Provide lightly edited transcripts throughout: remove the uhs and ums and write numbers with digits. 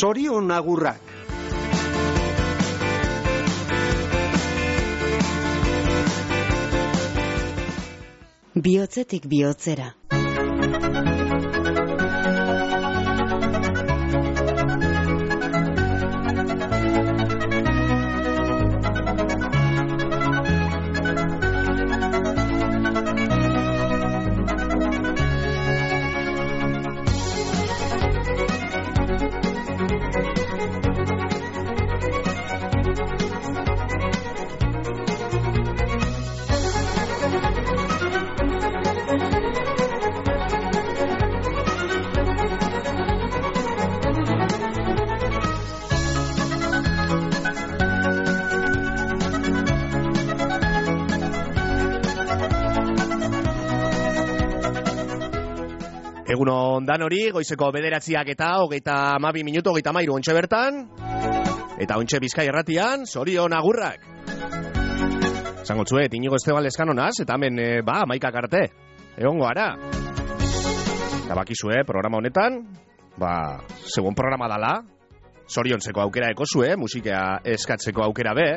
Zorion agurrak. Bihotzetik bihotzera. Egunon danori, goizeko 9:00 eta 32 minutu, 33 ontxe bertan, eta ontxe Bizkai Irratian, zorion agurrak. Zango txuet, Inigo Esteban Leskanonaz, eta hemen, maikak arte, egongo ara. Eta bakizue, programa honetan, segun programa dala, zoriontzeko aukera ekozue, musika eskatzeko aukera be,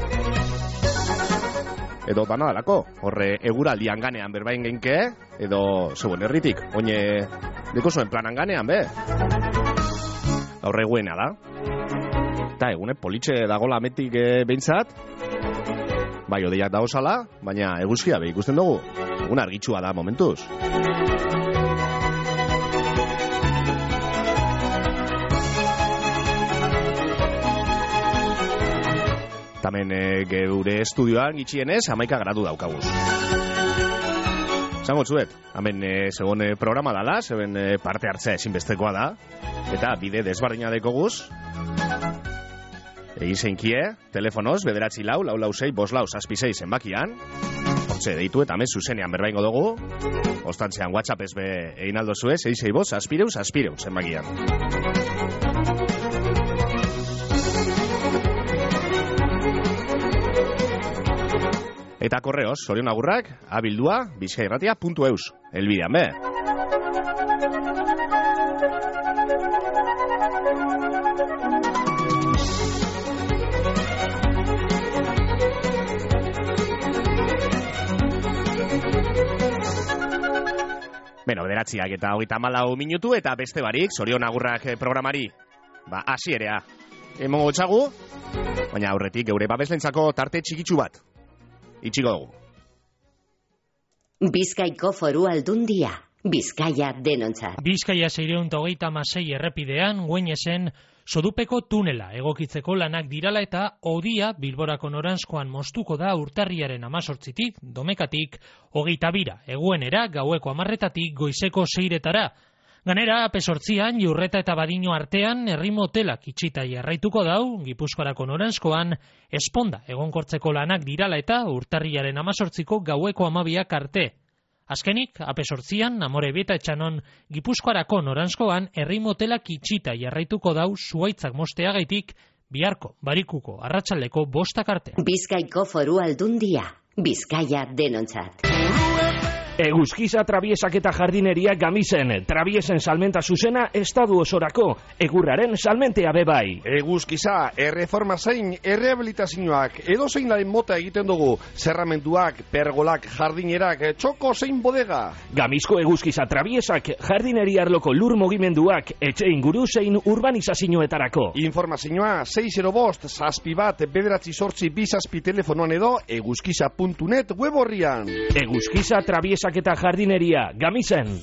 edo dana dalako, horre eguraldian ganean berbain genke, edo zeuen herritik, oine deko zuen planan ganean, be. Horre eguena da. Eta egune politxe dagola ametik behintzat, bai odeiak dago zala, baina eguzkia be ikusten dugu. Egun argitsua da momentuz. Tamen geure estudioan gitxienez 11 gradu daukaguz. Zango txuet, hemen segon programa dala, zeben parte hartzea ezinbestekoa da, eta bide desbardina dekoguz. Egin zeinkie, telefonoz, 944-446-546 zenbakian. Hortze, deitu eta hemen zuzenean berbaingo dugu. Ostantzean WhatsApp ez be egin aldo zue, 665-665 zenbakian. Eta korreoz, zorion agurrak, abildua, bizkairratia.eus. Elbidean, be. Beno, 9:00 eta 34 minutu, eta beste barik, zorion agurrak programari, hasierea. Emongo txagu, baina aurretik geure babeslentzako tarte txikitsu bat. Itxiko dugu. Bizkaiko Foru Aldundia. Bizkaia denontzat. Bizkaia 636 errepidean, Gueñesen, Sodupeko tunela egokitzeko lanak dirala eta odia Bilborako noranzkoan moztuko da urtarriaren 18tik, Domekatik, 22, eguenera, gaueko 10:00 goizeko 6:00. Ganera, Apesortzian, Jurreta eta Badino artean, herri motelak itxita jarraituko dau, Gipuzkoarako noranzkoan, esponda egonkortzeko lanak dirala eta urtarriaren 18ko gaueko 12 arte. Azkenik, Apesortzian, Amorebieta Etxanon, Gipuzkoarako noranzkoan, herri motelak itxita jarraituko dau zuaitzak mosteagaitik, biharko, barikuko, arratsaldeko 5 arte. Bizkaiko Foru Aldundia. Bizkaia denontzat. Eguzkiza trabiesak eta jardineria Gamisen, trabiesen salmenta zuzena estadu osorako, egurraren salmentea bebai. Eguzkiza, erreforma zein, errehabilitazioak, edo zein laren mota egiten dugu, zerramenduak, pergolak, jardinerak, txoko zein bodega. Gamizko eguzkiza trabiesak, jardineria arloko lur mugimenduak, etxe inguru zein urbanizazioetarako. Informazioa 601-61-9 telefonoan edo eguzkiza.net web horrian. Eguzkiza trabiesak eta jardineria, Gamisen.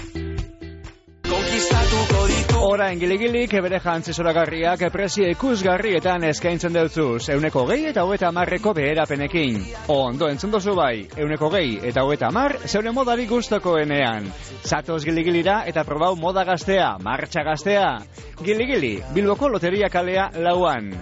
Orain giligilik bere jantzi zoragarriak prezio ikusgarrietan eskaintzen deutzuz, 20 eta 30 beherapenekin. Ondo entzun dozu bai, 20 eta 30 zeure modari gustokoenean. Zatoz giligilira eta probau moda gaztea, martxa gaztea. Giligili, Bilboko loteria kalea 4an.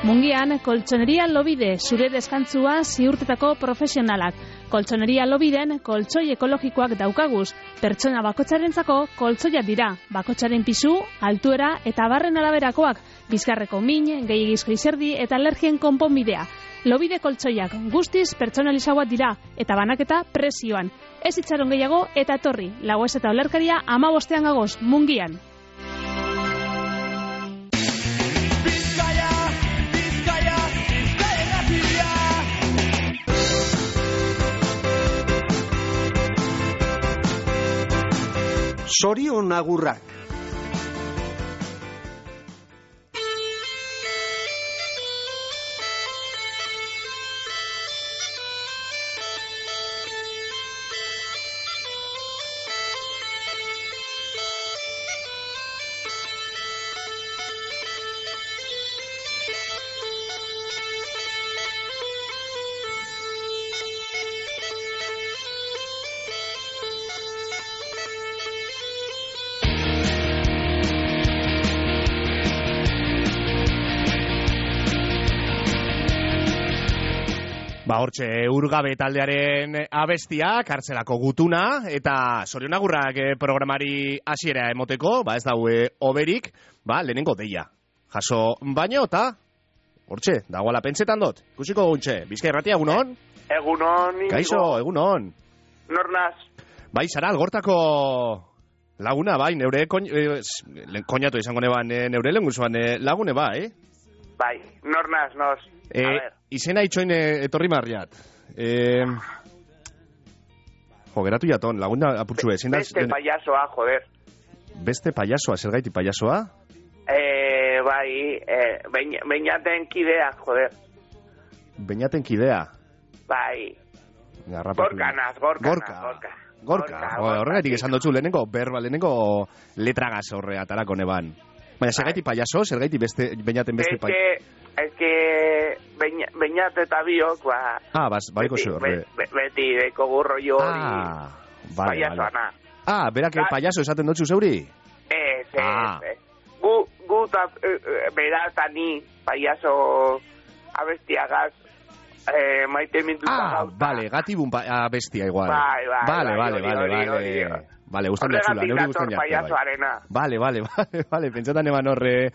Mungian, Koltsoneria Lobide, zure deskantzua ziurtetako profesionalak. Koltsoneria Lobiden, koltsoi ekologikoak daukaguz. Pertsona bakotsarentzako koltsoiak dira. Bakotsaren pisu, altuera eta barren araberakoak. Bizkarreko min, gehiagizko izerdi eta alergien konponbidea. Lobide koltsoiak guztiz pertsonalizagoak dira eta banaketa prezioan. Ez itxaron gehiago eta etorri. Lagoez eta olerkaria 15 gagoz, Mungian. Sorion agurrak. Hortxe, urgabe taldearen abestia, kartzelako gutuna, eta sorionagurrak programari hasiera emoteko, ez daue oberik, lehenengo deia. Jaso baino, eta hortxe, dagoala pentsetan dut. Ikusiko guntxe, Bizkai Irratia, egunon? Egunon, Inigo. Kaixo, egunon. Nornaz? Zara, algortako laguna, neure koñatu izango neban, neure lenguzuan lagune, Nornaz, nos. Izena itxoin etorri marriat. Geratu jaton, lagunda apurtxue. Beste payasoa, joder. Beste payasoa, zer gaiti payasoa? Beñaten kidea, joder. Beñaten kidea? Gorka. Horregatik esan dutzu, lehenengo letragaz horre atarako neban. Baina, zer gaiti payaso, zer gaiti beñaten beste payaso? Ez que beñate eta biok, bariko zu horre. Beti deko gurro jo hori payasoana. Berak payaso esaten dutzu zeuri? Ez. Gu beratani payaso abestiagaz maite minduta gauta. Gatibun abestia igual. Vale, gustan da chula, neuri gustan ja. Vale, pentsatan eban horre.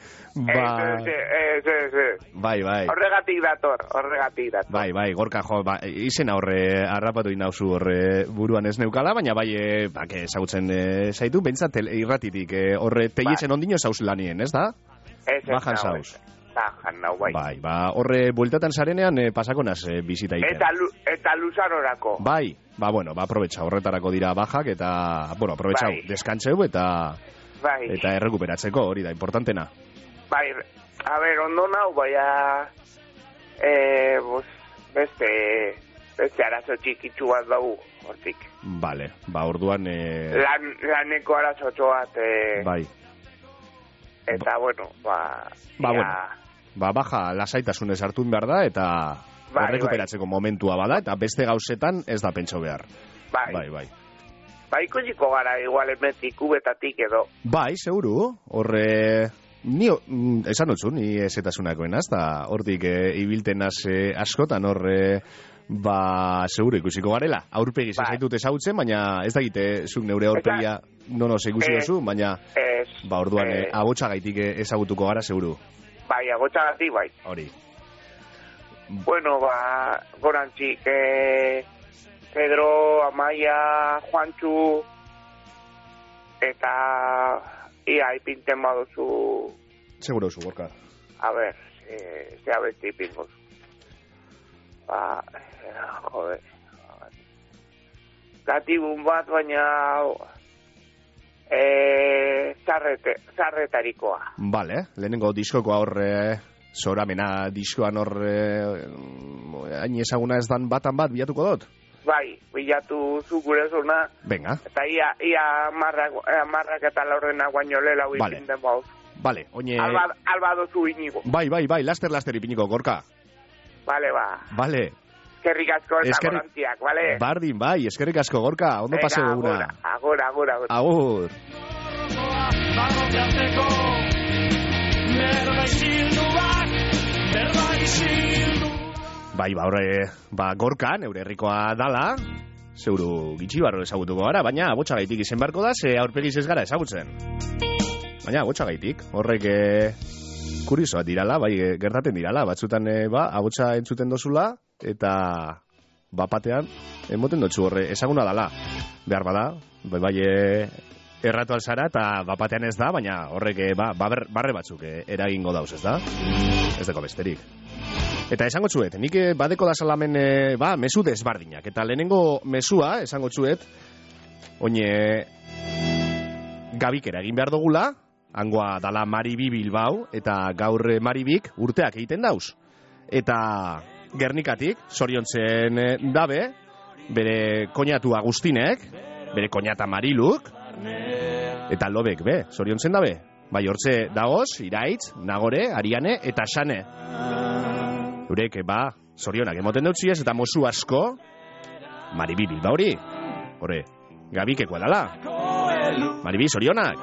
Bai. Horregatik dator. Bai, Gorka jo, izena horre harrapatu inauzu horre buruan ez neukala, baina ezagutzen zaitu, bentsat irratitik horre teietzen ondino zauz lanien, ez da? Bajan zauz. Bai, horre bueltatan zarenean pasako naz bizita iten. Eta luzarorako. Bai, aprobetxa, horretarako dira bajak, eta, aprobetxau, deskantzeu, eta errekuperatzeko, hori da, importantena. Bai, ondo nau, beste arazo txikitzu bat dugu, hortik. Vale, orduan... Laneko arazo txoat, bai. Eta, baja lasaitasunez hartun behar da, eta errekuperatzeko momentua bada, eta beste gauzetan ez da pentso behar. Bai. Ikusiko gara, igual emetik, ubetatik edo. Bai, seguru, horre... Ni, esan dutzu, ni ezetasunakoen azta, hortik ibiltenaz askotan horre... seguru ikusiko garela. Aurpegiz ezaitut ezagutzen, baina ez da gite, zuk neure aurpegia nonos ikusi duzu, baina orduan abotxagaitik ezagutuko gara, seguru. Bai, abotxagatik, bai. Hori. Bueno, gorantzik, Pedro, Amaia, Juantxu, eta ia ipinten baduzu... Seguro zu, Gorka. A ver, ze abesti ipingo zu. Joder. Gatibun bat, baina... Zarretarikoa. Vale, lehenengo diskoko horre... Zoramena diskoan horre... Hain ezaguna ez dan batan bat bilatuko dut? Bai, bilatu zu gure zona. Venga. Eta ia marrak eta laurdena guaino lela ipinten bauz. Vale, oine... Alba dozu Inigo. Bai, laster ipiniko, Gorka. Vale. Eskerrik asko eta gorantziak, vale? Bardin, bai, eskerrik asko, Gorka. Ondo pase duguna. Agur. Bagotiazteko, merda isilduak, Bai, gorkan, eure herrikoa dala, zeuru gitxi barro ezagutuko gara, baina abotxagaitik izen barko da, ze aurpegiz ez gara ezagutzen. Baina abotxagaitik, horrek kuriosoak dirala, bai, gertaten dirala, batzutan abotxa entzuten dozula, eta bapatean, emoten dutzu horre, ezaguna dala, behar bada, bai, erratu alzara, eta bapatean ez da, baina horrek barre batzuk eragingo dauz, ez da? Ez deko besterik. Eta esango txuet, nik badeko da salamen mesu desbardinak. Eta lehenengo mesua, esango txuet, oine gabikera egin behar dugula, hangoa dala Maribi Bilbao, eta gaur Maribik urteak egiten dauz. Eta Gernikatik, zoriontzen dabe, bere koñatu Agustinek, bere koñata Mariluk, eta Lobek be, zoriontzen dabe. Bai, hortze dagoz, Iraitz, Nagore, Ariane, eta Xane. Eurek, zorionak emoten dutziez, eta mozu asko, Maribi Bilbaori. Horre, gabikekoa dala. Maribi, zorionak.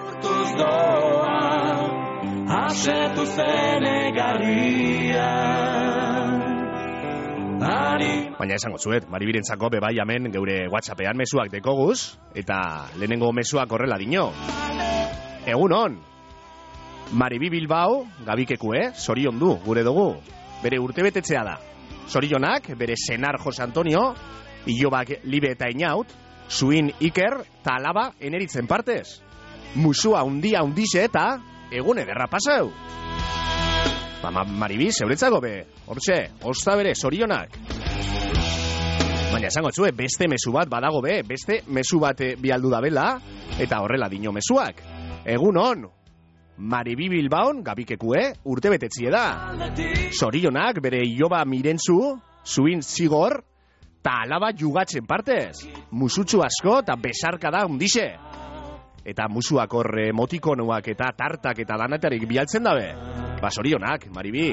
Baina esango zuet, Maribirentzako bebai hemen geure WhatsAppean mezuak dekoguz, eta lehenengo mezuak horrela dino. Egun on, Maribi Bilbao, gabikekue, zorion du, gure dugu. Bere urtebetetzea da. Zorionak, bere senar Jose Antonio, ilobak Libe eta Inaut, zuin Iker, eta alaba eneritzen partez. Musua undize eta egun ederra pasau. Maribi, zeuretzako be, hortxe, osta bere, zorionak. Baina esango txue, beste mesu bat badago be, beste mesu bat bialdu da bela, eta horrela dino mesuak. Egun on, Maribi Bilbaon gabikekue urtebetetzie da. Zorionak bere iloba Mirentzu, zuin Zigor, ta alaba jugatzen partez. Musutxu asko eta besarka da undixe. Eta musuak horre motikonuak eta tartak eta danatarik bialtzen dabe. Zorionak, Maribi.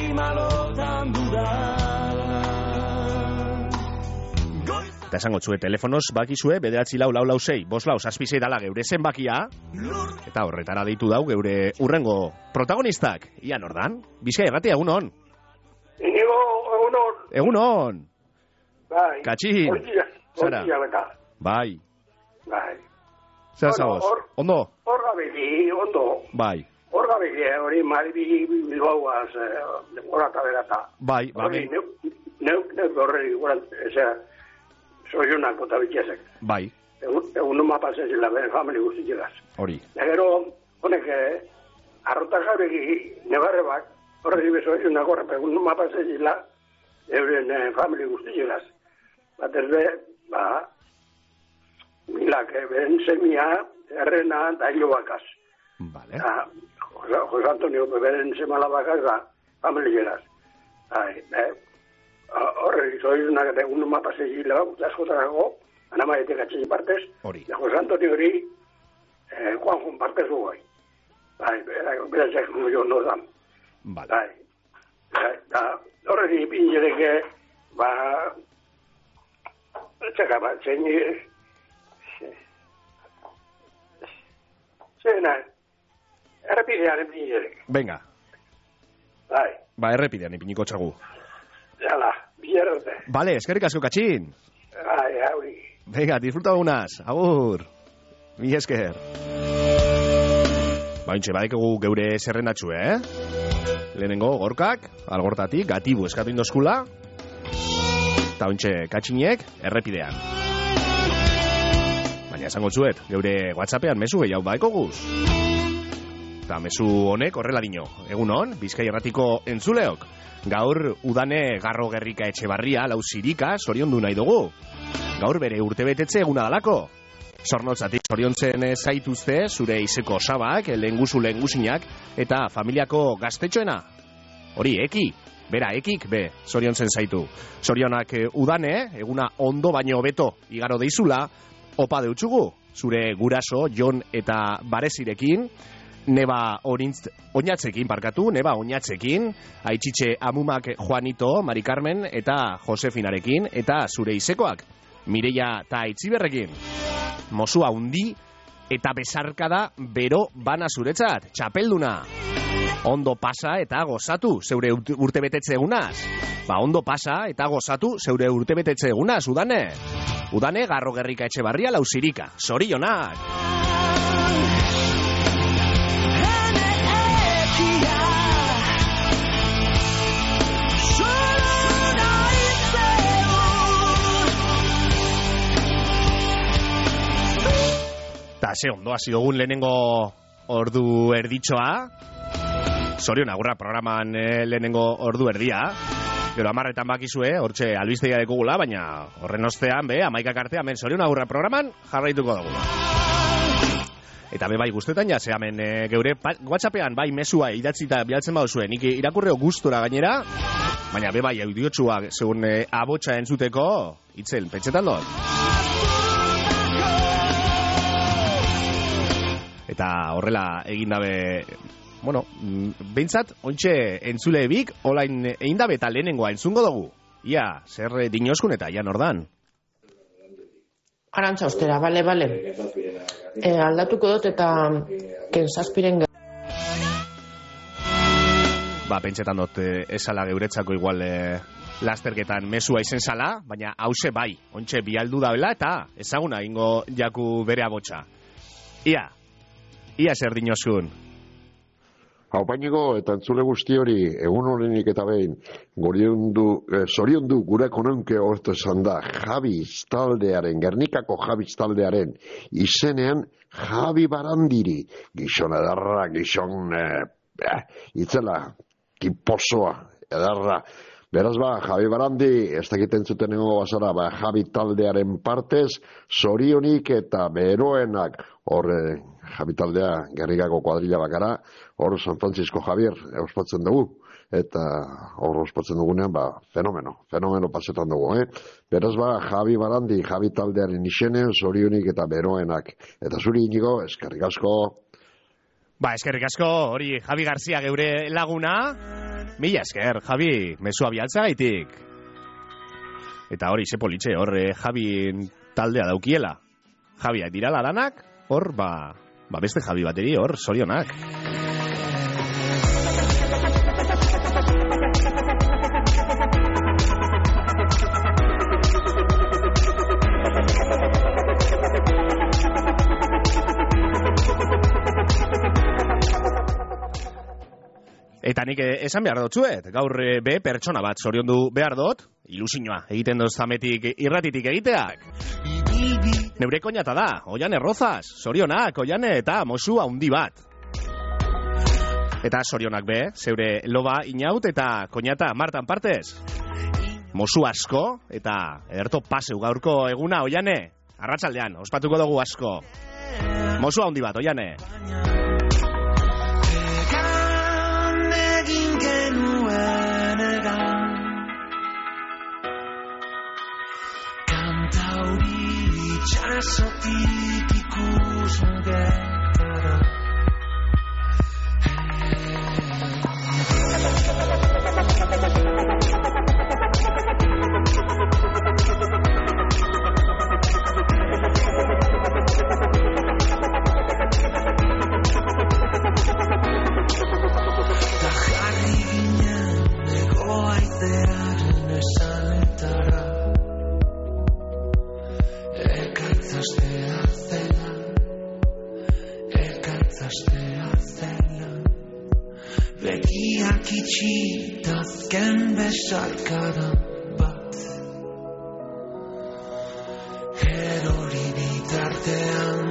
Eta esango txue telefonoz bakizue, bederatzi lau 6, 5 dala geure zenbakia, eta horretara deitu dau geure urrengo protagonistak. Ian ordan, Bizkaia Irratia, egun on. Egun on. Egun on. Bai. Katxin. Zara. Bai. Bai. Zer zagoz? Ondo? Hor gabili, ondo. Bai. Hor gabili, hori Maribi Bilbaoaz, horata berata. Bai. Neuk horreri, zorionak bota bitxezek. Bai. Egun numa pasezila, bere famili guztitxegaz. Hori. Gero, honek, arrotak jaureki nebarre bak, horreri bezorionak horrep, egun numa pasezila, euren famili guztitxegaz. Bat ez be, milak, beren semia, errena, da hilo bakaz. Vale. Jose Antonio, beren semala bakaz, famili gegaz. Horrek, zorionak eta egun numa pasezila, askotarako, anamaetek atxegi partez, Jose Antonio hori, Juan partez goi. Berazak jo no dan. Vale. Horrek, pingereke, txeka bat, zena, errepidean pingereke. Venga. Errepidean ipiniko txagu. Jala, bierrote. Vale, eskerrik asko, Katxin. Auri. Venga, disfruta unaz. Agur. Mi esker. Baintxe, badekegu geure zerrendatxu, Lehenengo, gorkak, algortatik, gatibu eskatu indozkula. Eta ointxe, Katxinek, errepidean. Baina esango txuet, geure WhatsAppean mesu gehiago baeko guz. Eta mesu honek horrela dino. Egun hon, Bizkaia Irratiko entzuleok. Gaur udane Garro Gerrika Etxebarria, lau zirika, zoriondu nahi dugu. Gaur bere urtebetetze eguna dalako. Zornotzatik zoriontzen zaituzte, zure izeko osabak, lehengusinak, eta familiako gaztetxoena. Hori, bera, ekik, zoriontzen zaitu. Zorionak udane, eguna ondo baino hobeto igaro deizula, opa deutsugu, zure guraso, Jon eta Barezirekin, neba oinatzekin, Aitzitxe Amumak Juanito, Mari Carmen eta Josefinarekin, eta zure izekoak, Mireia eta Aitziberrekin. Mozua undi eta besarkada bero bana zuretzat, txapelduna. Ondo pasa eta gozatu zeure urtebetetze egunaz. Ondo pasa eta gozatu zeure urtebetetze egunaz, Udane. Udane, Garro Gerrika Etxebarria Lausirika. Zorionak! Eta ze ondo hasi dugun lehenengo ordu erditxoa. Zorion agurra programan lehenengo ordu erdia. Gero 10etan bakizue, hortxe albistegia dekugula, baina horren ostean, 11 arte, hemen Zorion agurra programan jarraituko dugu. Eta bai guztetan ja, ze hemen geure WhatsAppean bai mesua idatzita bialtzen baduzue, nik irakurreo gustora gainera, baina bai audiotxuak segun abotsa entzuteko, itzel, pentsetan dut. Eta horrela egin dabe, bueno, behintzat, ointxe entzule bik, olain egin dabe eta lehenengoa entzungo dugu. Ia, zer dinoskun eta ia nordan. Arantza ostera, bale. Aldatuko dut eta kentzazpiren pentsetan dut esala geuretzako igual lasterketan mesua izen zala, baina hause bai, ointxe bialdu dabela eta ezaguna ingo jaku bere abotsa. Ia zer dinoskun. Haupainiko eta entzule guzti hori, egun horrenik eta behin, zoriondu gure ekonomike horretu esan da, Javiz taldearen, Gernikako Javiz taldearen, izenean Javi Barandiri, gizon edarra, gizon, itzela, kiposoa, edarra. Beraz Javi Barandi, ez dakiten zuten nengo bazara, Javi taldearen partez, zorionik eta beroenak, horre, Javi taldea, Gernikako kuadrilla bakara, hor San Francisco Javier ospatzen dugu, eta hor ospatzen dugunean, fenomeno pasetan dugu, Beraz Javi Barandi, Javi taldearen izenen, zorionik eta beroenak. Eta zuri inigo, eskerrik asko. Eskerrik asko, hori Javi Garzia geure laguna. Mila esker, Javi, mesua bialtza gaitik. Eta hori, ze politxe, hor Javi taldea daukiela. Javiak dirala danak, hor, beste Javi bateri, hor, zorionak. Eta nik esan behar dutzuet, gaur pertsona bat zoriondu behar dut, ilusioa egiten dut zametik irratitik egiteak. Neure koñata da, Oiane Rozas, zorionak, Oiane, eta mosu handi bat. Eta zorionak zeure loba inaut eta koñata Martan partez. Mosu asko, eta ederto paseu gaurko eguna, Oiane, arratsaldean, ospatuko dugu asko. Mosu handi bat, Oiane. Itxasotik ikusun getara Ta jarri ginen ego aitearen esanetara Ekaitzastea zela Begiak itxi dazken besarkada bat Erori bitartean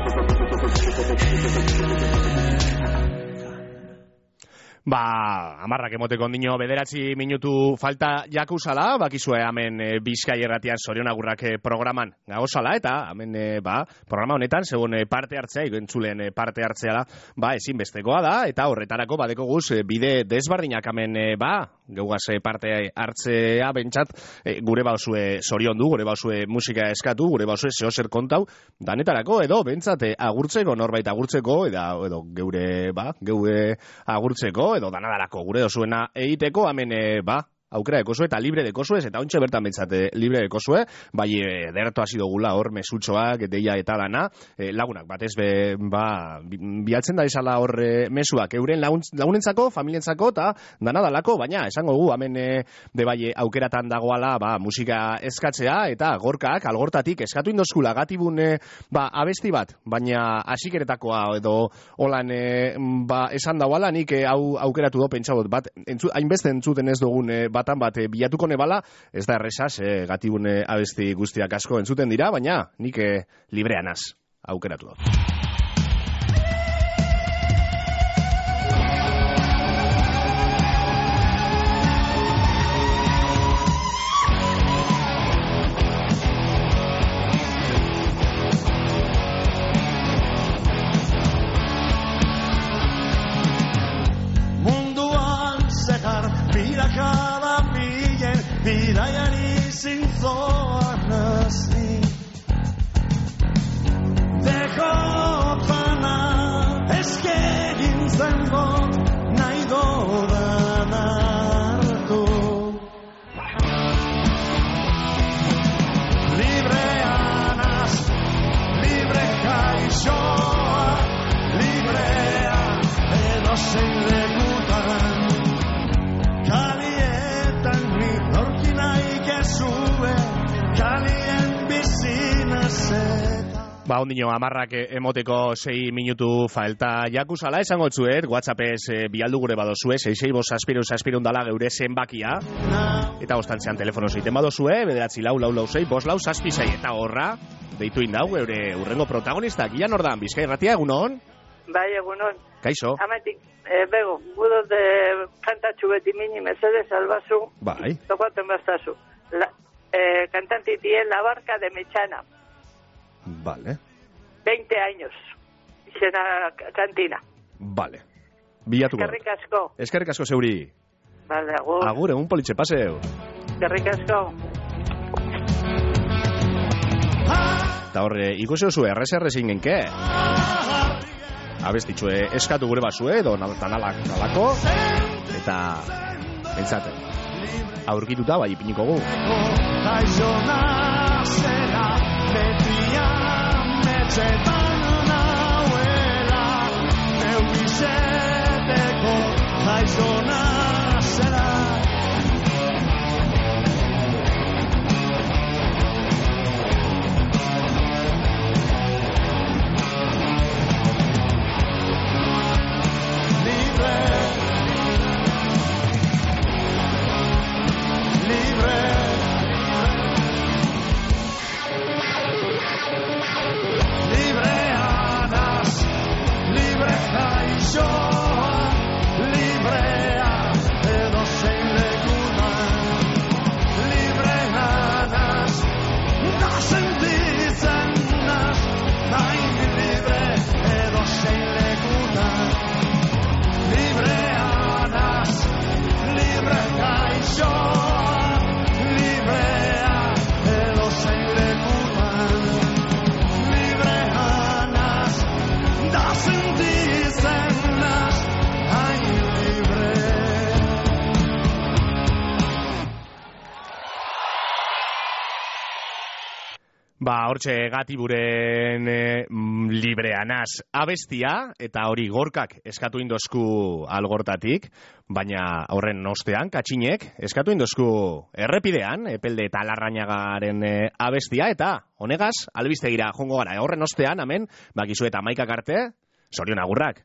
Amarrak emoteko ondino 9 minutu falta jakuzala, bakizue hemen Bizkai Irratian Sorion Agurrak programan gagozala, eta hemen programa honetan, segun parte hartzea, entzulen parte hartzea ezinbestekoa da, eta horretarako badeko guz bide desbardinak hemen geugaz parte hartzea bentsat, gure bauzue sorion du, gure bauzue musika eskatu, gure bauzue zehozer kontau, danetarako, edo bentsat agurtzeko, norbait agurtzeko, edo geure agurtzeko, edo danadarako gure dozuena egiteko, hemen aukera dekosue eta libre dekosue, eta ontsa bertan bentsate libre dekosue, bai derto hasi dugula hor mesutxoak, deia eta dana, lagunak batez bialtzen da izala hor mesuak, euren lagunentzako, familientzako eta danadalako, baina esango gu, hemen bai aukeratan dagoala musika eskatzea, eta gorkak, algortatik eskatu indozkula gatibun abesti bat, baina asikeretakoa edo holan esan dagoala, nik hau aukeratu do pentsabot bat, hainbeste entzuten ez dugun batan bat bilatuko nebala, ez da erresaz, gatibun abesti guztiak asko entzuten dira, baina nik libreanaz aukeratu dut. Bidaiari zintzoan nazi dekotana eskegin zengot nahi dodan hartu libreanaz libre kaixoa librea edozein lekutan Ondino, amarrak emoteko 6 minutu falta jakuzala, esango tzuet, WhatsAppez bialdu gure badozue, 665 dala geure zenbakia, eta ostantzean telefono zeiten badozue, 94466 eta horra, deitu indau, geure urrengo protagonistak, Ian Ordan, Bizkai Irratia, egunon? Bai, egunon. Kaixo? Ametik, bego, gudo de kantatxu beti mini mesedes albazu, bai. Tokaten bastazu. Cantanti tiene La Barca de Mechana. Vale. 20 años. Izena kantina. Vale. Bilatuko. Eskerrik asko. Eskerrik asko zeuri. Vale, agur. Agur, egun politxe paseu. Eskerrik asko. Eta horre, ikusi duzu erreserre zingenke. Abestitxue eskatu gure basue, edo nalako. Eta, entzaten. Aurkituta bai ipiniko gu. Gaizona zera betian metxetan nauela eubizeteko gaizona zera Hortxe gatiburen libreanaz abestia, eta hori gorkak eskatu indozku algortatik, baina horren ostean, katxinek, eskatu indozku errepidean, Epelde eta Larrañagaren abestia, eta honegaz, albiztegira jongo gara, horren ostean, hemen, bakizu eta maikak arte, Sorion Agurrak.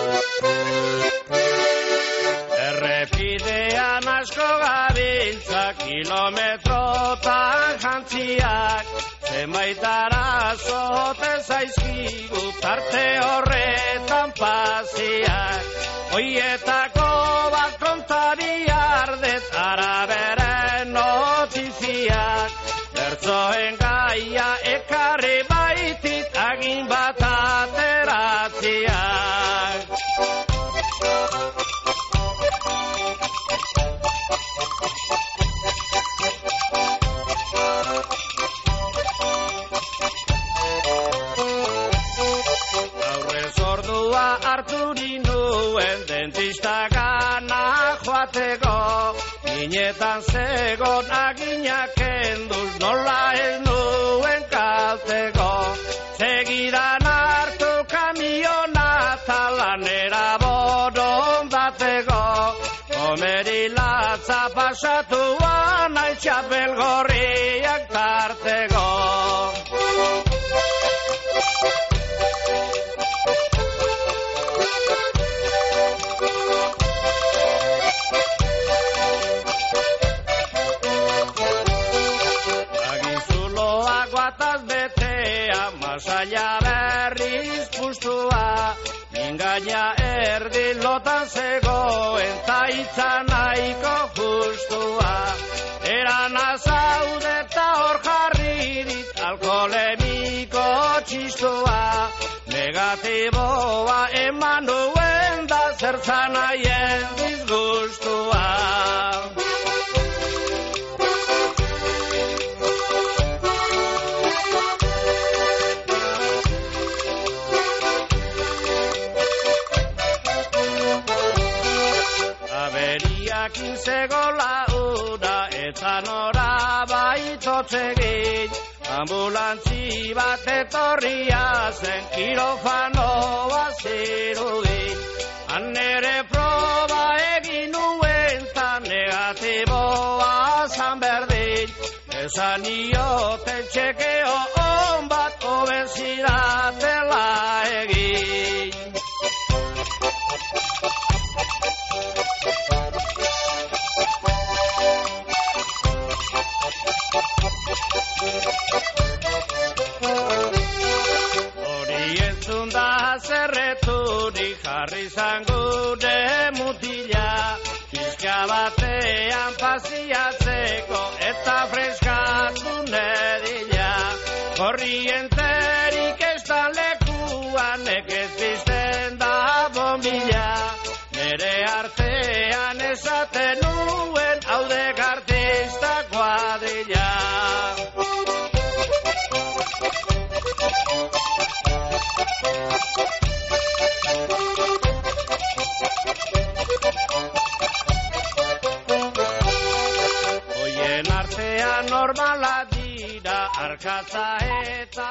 Errepidean asko gabiltza kilometrotan jantziak, zenbait arazo zaizkigu tarte horretan paziak. Hoietako bat kontari ardet araberen notiziak, bertzoen gaia ekarri baitit agin bat ateratziak. Aurrez ordua harturi nuen dentista gana joateko, ginetan zegon aginak enduz nola ez nuen kalteko. Segidan hartu kamiona talanera borondateko, komeri latza pasatuan nahi txapel gorriak tarteko. Masaia berriz pustua, mingaina erdi lotan zegoen, taitza nahiko justua. Eran azaude eta hor jarririk, alkoholemiko txistua. Negatiboa eman duen da zertzan aien disgustua. Zegola ura eta nora baitotzegin, ambulantzi bat etorria zen kirofanoa zirudin. Han ere proba egin nuen ta negatiboa zan berdin, esan ioten txekeo on bat obezidatela egin. Hori entzun da zerreturik jarri zangure mutila, pizka batean paziatzeko eta freskatu nedila. Korrienterik ez da lekuan ekez pizten da bombila, nere artean esaten nuen haudek artista kuadrilla. Oien artean normala dira arkatza eta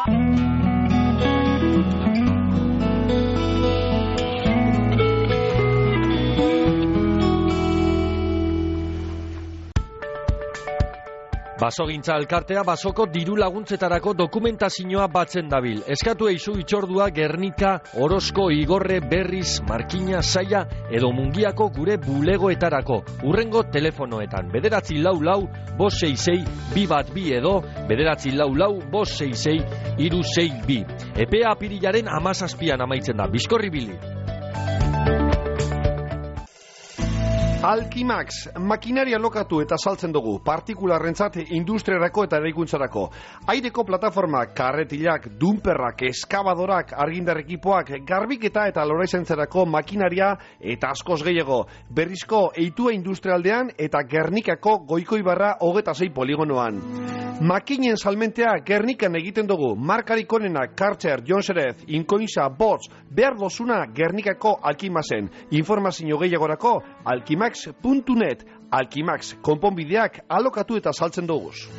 Basogintza elkartea basoko diru laguntzetarako dokumentazioa batzen dabil. Eskatu eizu itxordua Gernika, Orozko, Igorre, Berriz, Markina, Saia edo Mungiako gure bulegoetarako. Urrengo telefonoetan, 944-566-212 edo 944-566-362. Epea apirilaren 17an amaitzen da. Bizkorri bili. Alkimax, makinaria lokatu eta saltzen dugu, partikularrentzat industriarako eta eraikuntzarako. Aireko plataformak, karretilak, dumperrak, eskabadorak, argindar ekipoak, garbiketa eta loraizentzarako makinaria eta askoz gehiago. Berrizko eitua industrialdean eta Gernikako Goikoibarra 26 poligonoan. Makinen salmentea Gernikan egiten dugu, markarik onenak Karcher, Jonserez, Inkoinza, Bots, behar dozuna Gernikako Alkimaxen. Informazio gehiagorako alkimax.net. Alkimax, konponbideak alokatu eta saltzen duguz.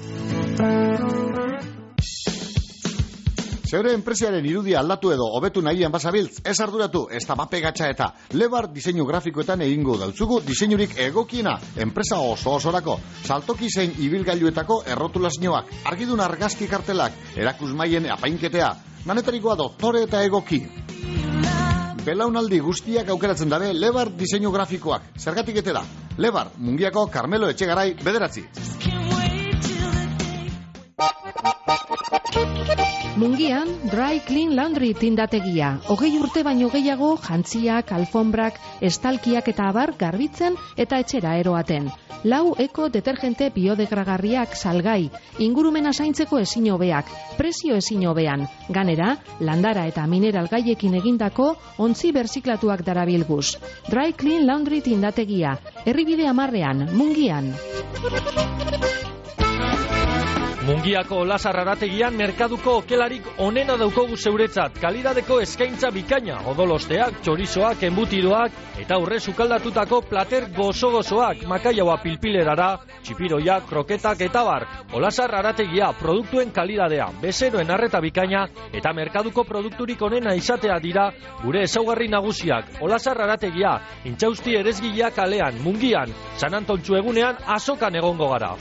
Zeure enpresiaren irudia aldatu edo hobetu nahian basabiltz, ez arduratu, ez da mapegatxa eta Lebar diseinu grafikoetan egingo dautzugu diseinurik egokiena, enpresa oso-osorako, saltoki zein ibilgailuetako errotulazioak, argidun argazki kartelak, erakusmaien apainketea, nanetarikoa doktore eta egoki. belaunaldi guztiak aukeratzen dabe Lebar diseinu grafikoak. Zergatik ete da? Lebar, Mungiako Carmelo Etxegarai 9. Mungian, Dry Clean Laundry tindategia. 20 urte baino gehiago jantziak, alfombrak, estalkiak eta abar garbitzen eta etxera eroaten. 4 eko detergente biodegragarriak salgai, ingurumena zaintzeko ezin hobeak, prezio ezin hobean. Ganera, landara eta mineral gaiekin egindako ontzi berziklatuak darabilguz. Dry Clean Laundry tindategia. Herribide 10ean, Mungian. Mungiako Lasarrarategian merkaduko okelarik onena daukogu zeuretzat, kalidadeko eskaintza bikaina, odolosteak, txorizoak, embutidoak eta aurre sukaldatutako plater gozo-gozoak, makaiaua pilpilerara, txipiroiak, kroketak eta bar. Lasarrarategia, produktuen kalidadea, bezeroen arreta bikaina eta merkaduko produkturik onena izatea dira gure ezaugarri nagusiak. Lasarrarategia, intxausti erezgileak kalean, Mungian, San Antontxu egunean azokan egongo gara.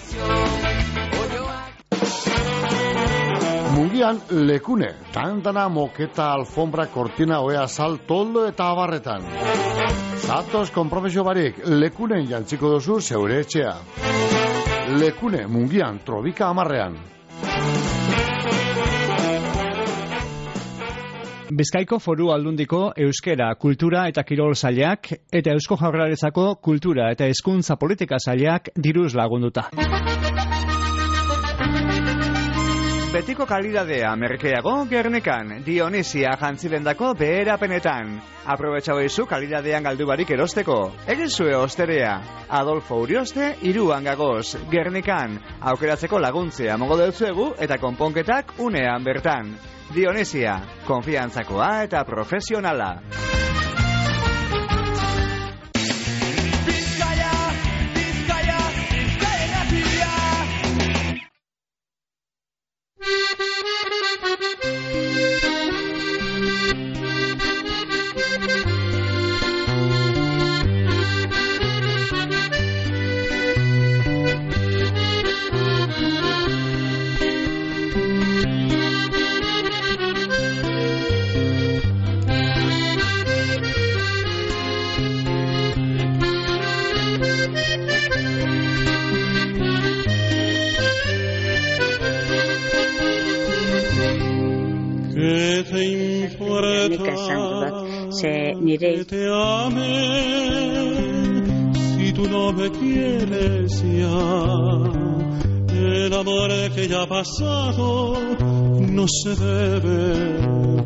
Mungian Lekune, tantana, moketa, alfombra, kortina, oea, sal, toldo eta abarretan. Zatoz konprofesio barik, Lekunen jantziko dozu zeure etxea. Lekune, Mungian, Trobika 10ean. Bizkaiko Foru Aldundiko Euskera, Kultura eta Kirol Sailak eta Eusko Jaurlaritzako Kultura eta Hezkuntza Politika Sailak diruz lagunduta. Betiko kalidadea merkeago Gernikan, Dionisia jantzilendako beherapenetan. Aprobetxau eizu kalidadean galdu barik erosteko. Egin zue osterea. Adolfo Urioste, 3 gagoz. Gernikan, aukeratzeko laguntzea mongo deutzuegu eta konponketak unean bertan. Dionisia, konfiantzakoa eta profesionala. Que te ame, si tú no me quieres ya, el amor que ya ha pasado no se debe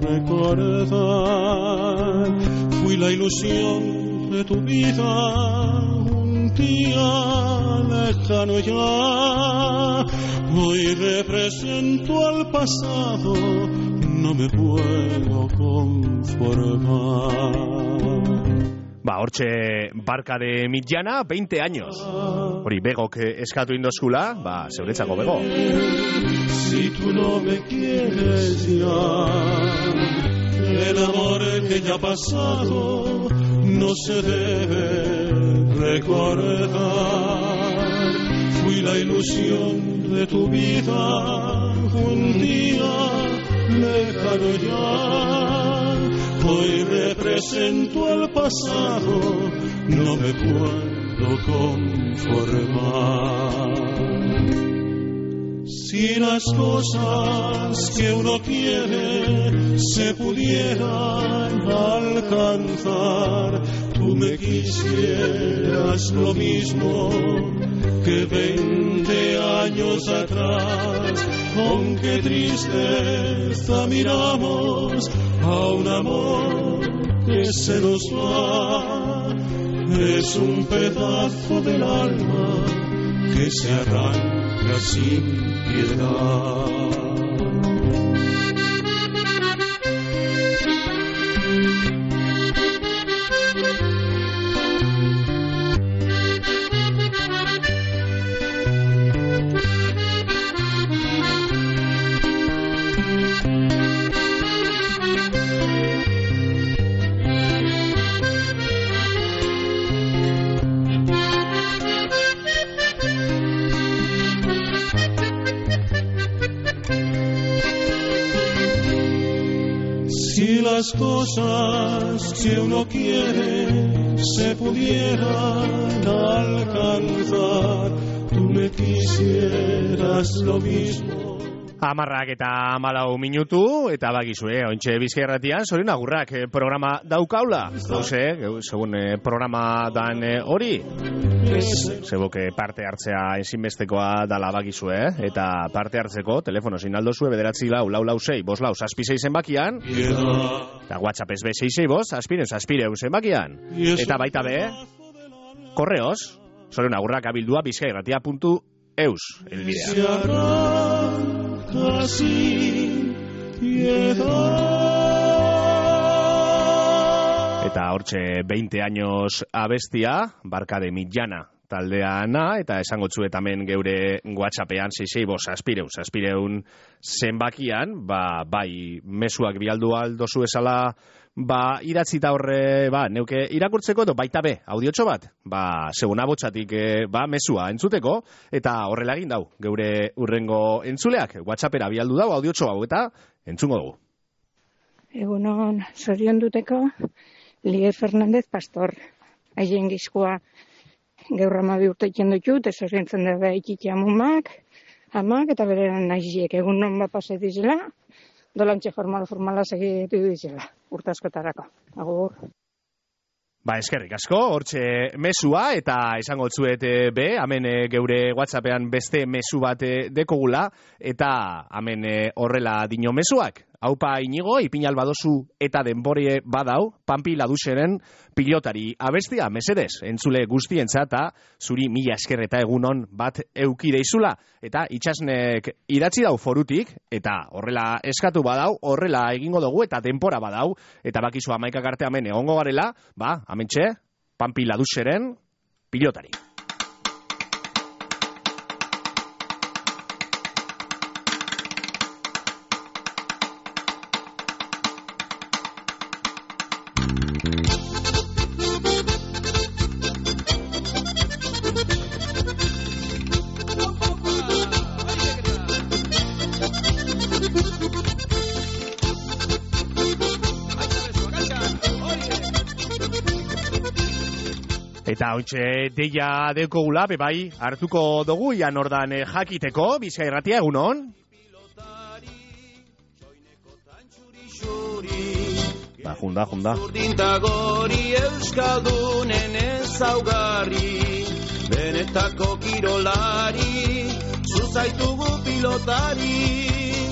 recordar. Fui la ilusión de tu vida, un día lejano ya, hoy represento al pasado, no me puedo conformar. Hortxe barka de Mitjana, 20 años. Hori begok eskatu indozkula, zeuretzako bego. Si tú no me quieres ya, el amor que ya ha pasado no se debe recordar. Fui la ilusión de tu vida, un día lejano ya, hoy represento el pasado, no me puedo conformar. Si las cosas que uno quiere se pudieran alcanzar, tú me quisieras lo mismo que 20 años atrás. Con qué tristeza miramos a un amor que se nos va. Es un pedazo del alma que se arranca sin piedad. las cosas que uno quiere se pudieran alcanzar, tú me quisieras lo mismo. 10:14 minutu, eta bagizue, ointxe Bizkaia Irratian, Zorion Agurrak programa daukaula. Segun programa dan hori. Zeboke parte hartzea ezinbestekoa dala bagizue, eta parte hartzeko, telefono zinaldozue, 94466 zenbakian, eta WhatsApp ez B665 zenbakian. Eta baita be, korreoz, Zorion Agurrak abildua bizkaiarratia.eus, elbidea. Eta hortxe 20 años abestia, Barka de Millana taldeana, eta esango txuetamen geure WhatsAppean 665 zenbakian, bai mezuak bialdu aldozu esala, idatzita horre, neuke irakurtzeko, edo baita be, audiotxo bat, seguna botxatik, mesua entzuteko, eta horrela egin dau, geure urrengo entzuleak, WhatsAppera bialdu dau, audiotxo hau, eta entzungo dugu. Egunon, zorion duteko, Lier Fernandez Pastor, haien gizkoa gaur 12 urte iken dutut, ez zoriontzen da ikikia amak, eta bereran nahiziek, egunon bat pasetizela, dolantxe formala segitu dizela, urtaskotarako. Agur. Eskerrik asko, hortxe mesua, eta esango tzuet be, hemen geure WhatsAppean beste mesu bat dekogula, eta hemen horrela dino mesuak. Haupa Inigo, ipinal badozu eta denborie badau, Pampi Laduseren pilotari abestia, mesedez, entzule guztientza eta zuri mila esker eta egunon bat eukideizula. Eta itxasnek idatzi dau forutik, eta horrela eskatu badau, horrela egingo dugu, eta denpora badau, eta bakizu 11 arte hemen egongo garela, hementxe, Pampi Laduseren pilotari. Eta hoitxe deia dekogula, bai, hartuko dugu, ian ordan jakiteko, Bizkaia Irratia, egunon? Junda. Urdintagori euskaldunen ezaugarri, benetako kirolari, zuzaitugu pilotari.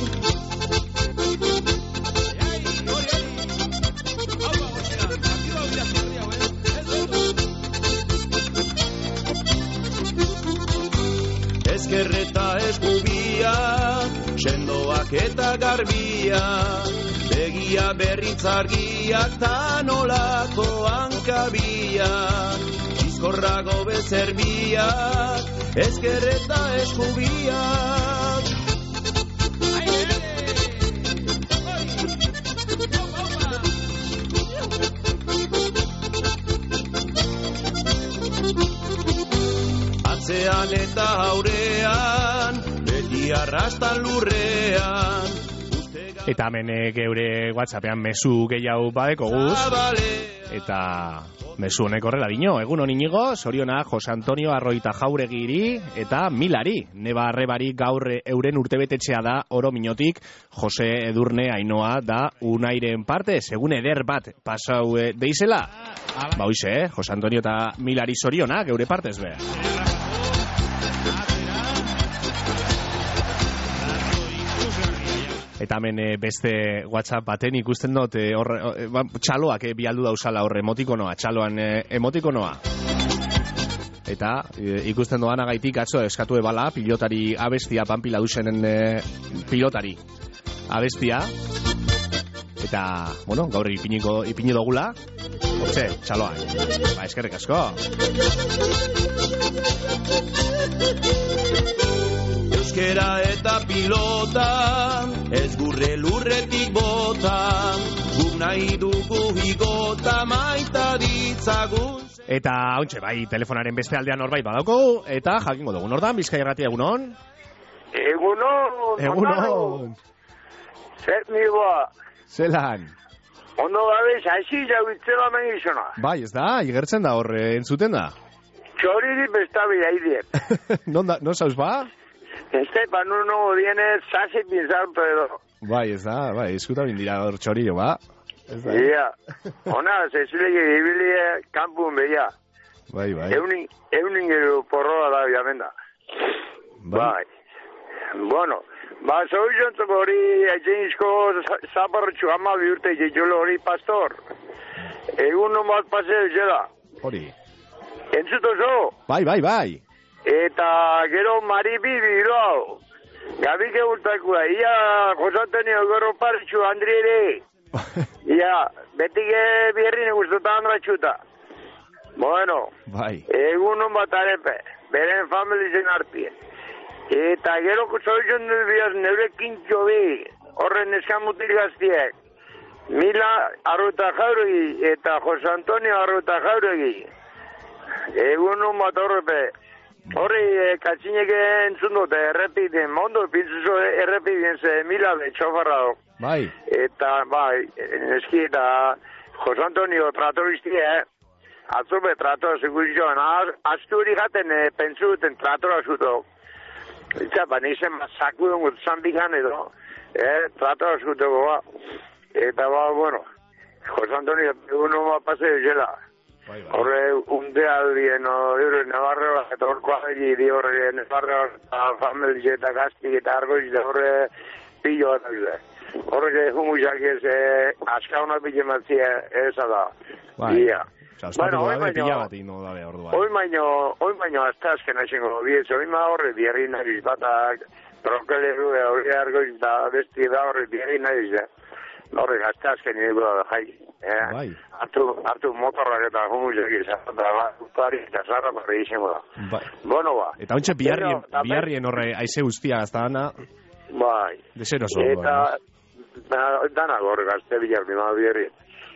Ezkerreta eskubia, sendoak eta garbia, begia berritzargiak ta nolako hankabiak, bizkorrago bezerbiak, ezkerreta eskubiak. Atzean eta aurean, beti arrastan lurrean. Eta hemen geure WhatsAppean mezu gehiago badeko guz. Eta mezu honek horrela dino. Egun hon Inigo, Zoriona, Jose Antonio Arroita Jauregiri eta Milari. Neba Arrebari gaur euren urtebetetxea da oro minotik. Jose Edurne Ainoa da Unairen parte. Segun eder bat pasau deizela. Hoize, Jose Antonio eta Milari Zoriona, geure partez be. Eta hemen beste WhatsApp baten ikusten dut txaloak bialdu dauzala horre emotikonoa, txaloan emotikonoa. Eta ikusten doan agaitik atzo eskatu ebala pilotari abestia, Pampi Ladusenen pilotari abestia. Eta, gaur ipini dugula, hortze, txaloak. Eskerrik asko. Euskera eta pilota, ez gurre lurretik bota, guk nahi dugu higota maita ditzagun. Eta, hauntxe, telefonaren beste aldean horbait badauko, eta jakingo dugu. Nordan, Bizkaia Irratia, egunon? Egunon. Egunon. Zer niboa. Zelan? Ondo gabe, hasi jauitzela mengizona. Bai, ez da, igertzen da horre, entzuten da. Txoriri bestabi haidiet. No saus ba? Nuno viene sasi pinzarto edo. Bai, ez da, bai, eskuta bindira hor txorillo, ba? Ia, ona, zezilegi ibilie kampun beia. Bai. Eunin gero porroa da, biamenda. Bai. Bueno, zoizontzoko hori aitzeinizko zaparrotxu ama bihurte jitxulo hori pastor. Egun nomaz paseo zela. Hori. Entzuto zo? Bai. Eta gero maribi biro. Gabik egurtako da. Ia, Josantenio gero paritxu Andri ere. Ia, betik bierrin guztotan andratxuta. Bueno, egun non bat arepe, beren familizen artien. Eta gero zoizon dut bihaz neurekin jobi, horren eskamutil gaztiek. Mila Arruta Jauregi eta Jose Antonio Arruta Jauregi. Egun non bat horrepe. Horri katzinek entzun dute errepiden, mondo pintzuzo errepiden ze mila de txofarra do. Bai. Eta, eski eta Jose Antonio tratoristie, atzobe tratoa zikuzioan, asturi gaten pentsu duten tratoa zuto. Eta, nizen mazaku duen zanbikan edo, tratoa zuto goa. Eta, bueno, Jose Antonio, uno ma paseo zela. Horre, unde aldien, Navarro, eta horko agi, di horre, Navarro, famili eta gaztik eta argoiz, eta horre, pillo bat alde. Horre, humuzak ez, askauna pille matzia, eza da. Ia. Bueno, hoy baino hasta azken hasengo biezo, ima horre, bierri nahiz batak, trokeleru, horre argoiz, da besti da horre, bierri nahiz, horre, hasta azken nire da jai. Artu motorrak eta humuzak izan, eta zarra barri izango da. Bueno, ba. Eta ontsa biharrien horre aize guztia gazta dana. Bai. Deseroso. Eta dana gorre gazte biharri, ma biharrien.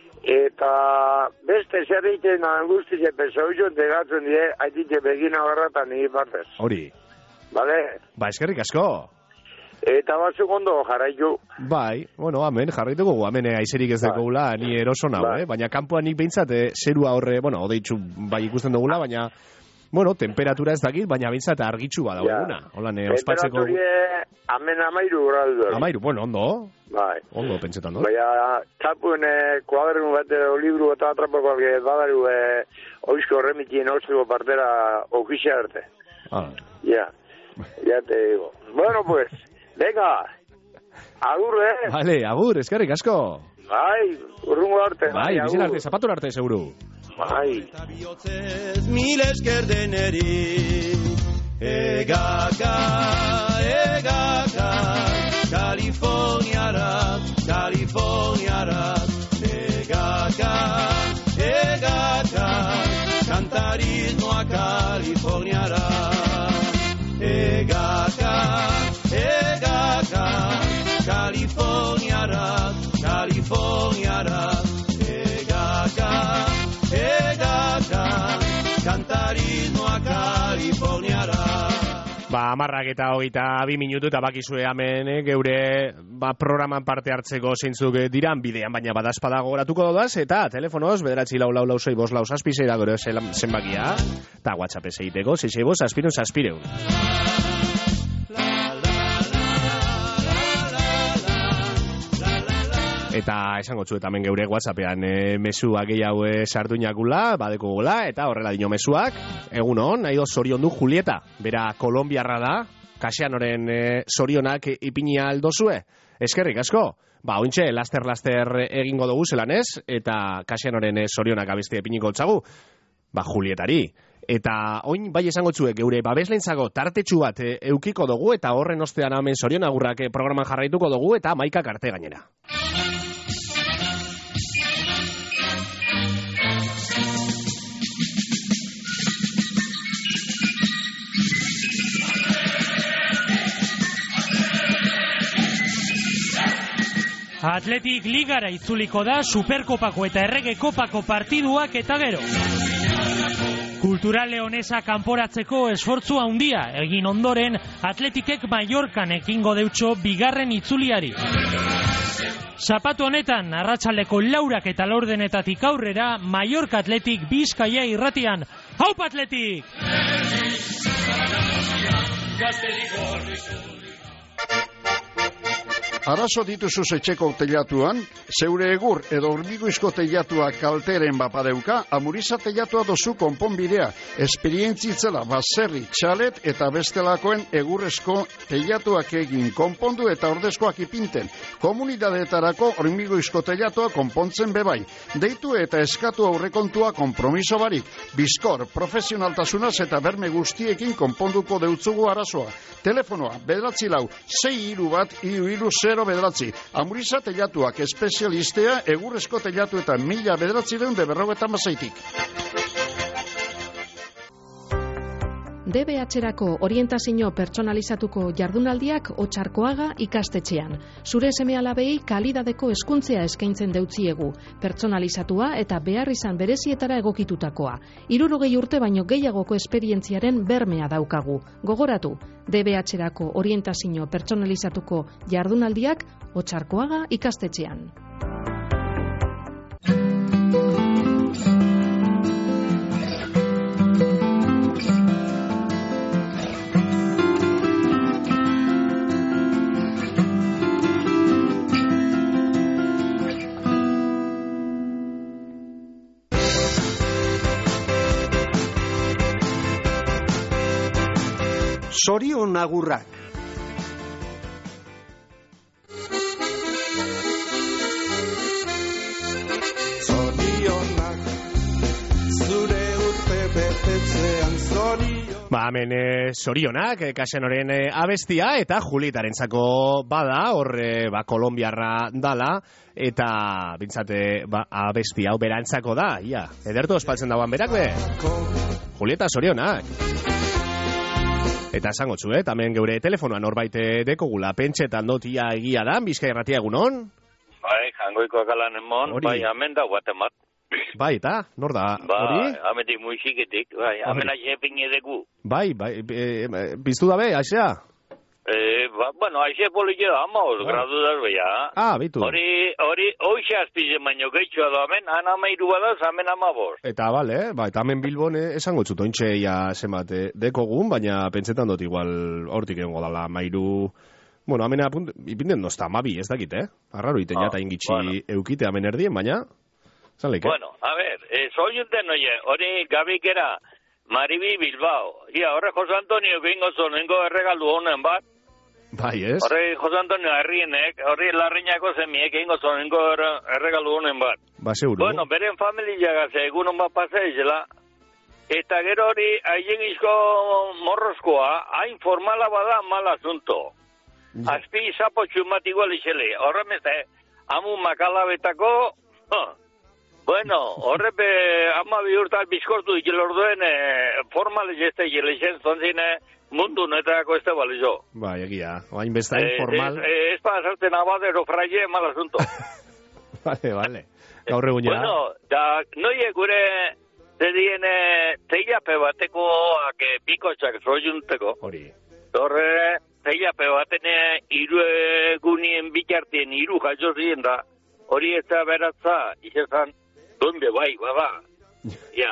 Eta beste zer egiten angustize pesoizun degatzen die, haitite begina garratan nire partez. Hori. Bale? Ba, eskerrik asko. Eta batzuk ondo jarraitu. Bai, bueno, amen, jarraituko gu, amen aizerik ez dekogula, ni eroso nago, baina kanpoan nik behintzat, zerua horre, bueno, odeitzu bai ikusten dugula, baina, bueno, temperatura ez dakit, baina behintzat argitxu bada eguna. Holan, ospatzeko... Temperaturie, amen 13 gradu. 13, bueno, ondo. Bai. Ondo, pentsetan, no? Baina, txapuen kuadernu bat, libru eta atrapako alge, badaru, oizko remitien oizko partera ofizia arte. Ja, te digo. Bueno, pues... Venga, agur, Vale, agur, eskerrik asko. Bai, urrungo arte. Bai, bizien arte, zapatur arte, seguru. Bai. Mil esker deneri, egaka, Kaliforniara, egaka, kantarismoa Kaliforniara, egaka, Kaliforniara, egaka, kantarismoa Kaliforniara. Ba, 10:22 minutu eta bakizue hemen geure programan parte hartzeko zeintzuk diran bidean, baina badazpada gogoratuko dodaz, eta telefonoz, 9446655 da gero zenbakia, eta WhatsApp ez egiteko, 665 Eta esango txuet hemen geure WhatsAppean mesua gehiago sartu inakula, badeko gola, eta horrela dino mesuak. Egun hon, nahi doz zorion du Julieta, bera kolombiarra da, Kasianoren zorionak ipini aldozue. Eskerrik asko, ba, ointxe, laster egingo dugu zelan ez, eta Kasianoren zorionak abesti ipiniko txagu, ba, Julietari. Eta oin bai esango txuek geure babeslentzako tartetxu bat eukiko dugu, eta horren ostean hemen zorion agurrak programan jarraituko dugu, eta 11 arte gainera. Atletik Ligara itzuliko da Superkopako eta Errege Kopako partiduak eta gero. Kultural Leonesa kanporatzeko esfortzu handia egin ondoren Atletikek Mallorcan ekingo deutxo bigarren itzuliari. Zapatu honetan, arratsaldeko 4 eta 4 aurrera, Mallorca Athletic Bizkaia irratian. Haupa Athletic! Arazo dituzuz etxeko teilatuan, zeure egur edo hormigoizko teilatua kalteren bapadeuka, Amuriza teilatua dozu konponbidea, esperientzitzela baserri, txalet eta bestelakoen egurrezko teilatuak egin konpondu eta ordezkoak ipinten. Komunidadeetarako hormigoizko teilatua konpontzen bebai. Deitu eta eskatu aurrekontua konpromiso barik. Bizkor, profesionaltasunaz eta berme guztiekin konponduko deutzugu arazoa. Telefonoa, 9-4-6-1-3-3-0 bederatzi. Amuriza teilatuak espezialistea egurrezko teilatu eta 1950 DBH-erako orientazio pertsonalizatuko jardunaldiak Otxarkoaga ikastetxean. Zure seme-alabei kalidadeko hezkuntzea eskaintzen deutziegu, pertsonalizatua eta behar izan berezietara egokitutakoa. 60 urte baino gehiagoko esperientziaren bermea daukagu. Gogoratu, DBH-erako orientazio pertsonalizatuko jardunaldiak Otxarkoaga ikastetxean. Zorion agurrak. Zorionak, zure urte betetzean zorion. Hemen zorionak, Kasenoren abestia, eta Julietarentzako bada, horre, kolombiarra dala, eta bintzate, abestia hau berantzako da, ia, edertu ospaltzen dagoan berak, be? Julieta, zorionak. Eta esango txu, tamen geure telefonoan norbaite dekogula, pentsetan dotia egia da, Bizkaia irratia egunon? Bai, jangoiko akalan emon, bai, amen da guatemat. Bai, eta, nor da, hori? Bai, amendik muixiketik, bai, amen aixe pinedegu. Bai, biztu da be, aixea? Bueno, aixe politxe da, gradu da, beha. Bitu. Hori, hoxe azpizen baino gehitxua da, amen, amairu badaz, amen amabost. Eta, bale, eta amen Bilbon esango txut, ointxe ia zenbat dekogun, baina pentsetan dut igual hortik egongo dala, mairu... Bueno, amena ipinden dozta, amabi, ez dakit, Arraro iten jata ingitxi eukite amen erdien, baina... Zanleike? Bueno, a ver, zoiunten oie, hori gabikera, Maribi Bilbao. Ia, horre Jose Antonio gehingo zonengo erregalu honen bat. Bai, ez? Horre Jose Antonio Arrienek, horre Larriñako zemiek egingo zonengo erregalu honen bat. Ba, seguro. Bueno, beren familia egunon bat paseizela, eta gero hori aiengizko morrozkoa, hain formala bada mal asunto. Azpi zapo txumat igual izele. Horremete, amu makalabetako, bueno, horrepe ama bihurtal bizkortu ikilorduen formales este jelexen zonzine mundu netako este balizo. Bai, egia, oain bestain formal. Ez pa sartzen abadero fraie mal asunto. Vale. Gaur egun ja. Bueno, da, noie gure zedien teiape bateko pikotxak zoiunteko. Hori. Horre, teiape baten iru egunien bitartien iru jaio ziren da. Hori ez da beratza, izan, donde bai, baba. Ja,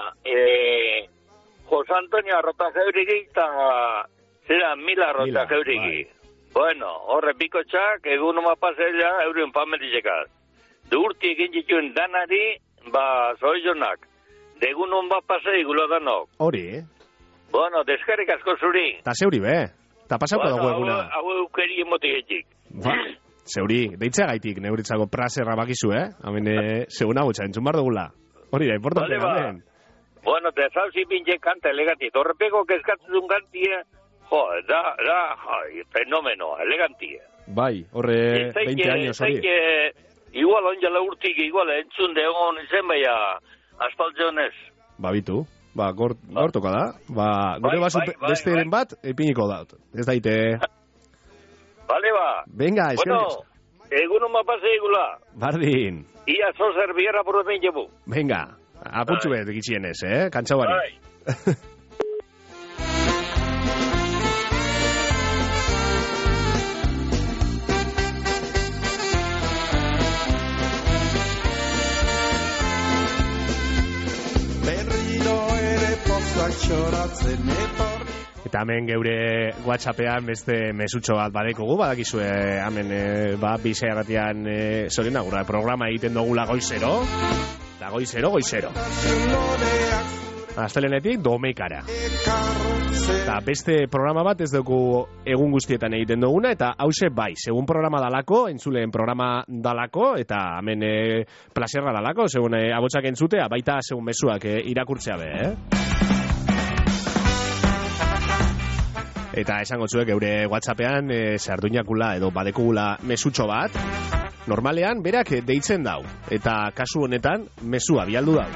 Jose Antonio Arrota Geurigi eta zera Mila Arrota Geurigi. Bueno, horre pikotxak, egun oma pasela eurien familizekaz. De urti egin dituen danari, zoizonak. De egun oma pasela igulo danok. Hori, Bueno, deskarrik asko zuri. Ta zeuri be, ta pasauko dago eguna. Hau eukeri emotigetik. Zeuri, deitza gaitik, neuritzako praserra bakizu, Hemen, seguna gutxa, entzun bar dugula. Hori da, importante, hemen. Bueno, te zauzi pinche kanta eleganti. Torrepeko kezkatzun gantie, fenomeno, elegantie. Bai, horre 20 años hori. Igual onjala urtik, igual entzun de egon izen baina aspaltzionez. Bitu. Gortoka da. Gure besteren bat, epiniko da. Ez daite... Vale, venga, eskerrik. Bueno, egun oma pase egula. Bardin. Ia zozer bierra purrepen jebu. Venga, apurtzu bet egitxienez, Kantxau bari. Bai. zoratzen etorri. Eta hemen geure WhatsAppean beste mesutxo bat badekugu, badakizue hemen bizea erratian zorien agurra programa egiten dugula goizero, eta goizero. Astelenetik domekara. Eta beste programa bat ez dugu egun guztietan egiten duguna, eta hause bai, segun programa dalako, entzuleen programa dalako, eta hemen plazerra dalako, segun abotsak entzutea, baita segun mezuak irakurtzea be, Eta esango zuek geure WhatsAppean sarduinakula edo badekugula mesutxo bat. Normalean berak deitzen dau. Eta kasu honetan mesua bialdu dau.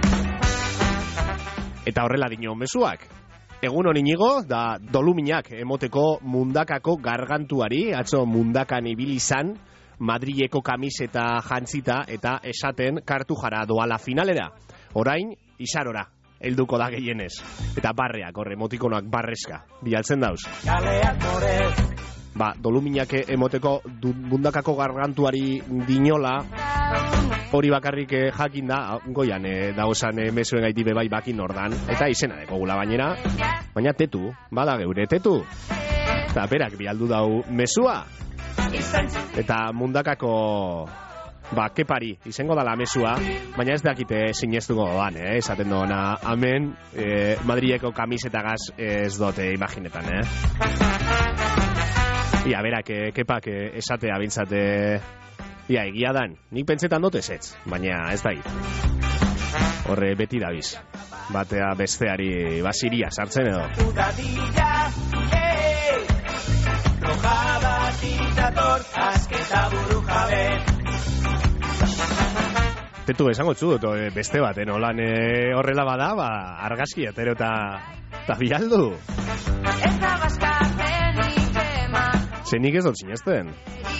Eta horrela dio mesuak. Egun hori nigo da doluminak emoteko Mundakako gargantuari. Atzo Mundakan ibilizan Madrileko kamiseta jantzita eta esaten Kartujara doala finalera. Orain Isarora helduko da gehienez. Eta barreak, horre, emotikonoak barrezka. Bialtzen dauz. Doluminak emoteko Mundakako gargantuari dinola, hori bakarrik jakin da, goian dauzan mesuen gaiti bebai bakin ordan. Eta izena dekogula bainera. Baina tetu, bada geure tetu. Eta berak bialdu dau mesua. Eta Mundakako kepari, izango dala mesua, baina ez dakite sinestuko doan, esaten doana, amen, Madrileko kamisetagaz ez dote imaginetan, Ia, berak, kepak esatea bintzate, ia, egia dan, nik pentsetan dut ezetz, baina ez da horre beti dabiz, batea besteari basiria sartzen edo. Roja bat itator, azketa buru jabe. Tetu esango txu, beste bat, nolan horrela bada, argazki atero eta bialdu. Zenik ez dut zinezten.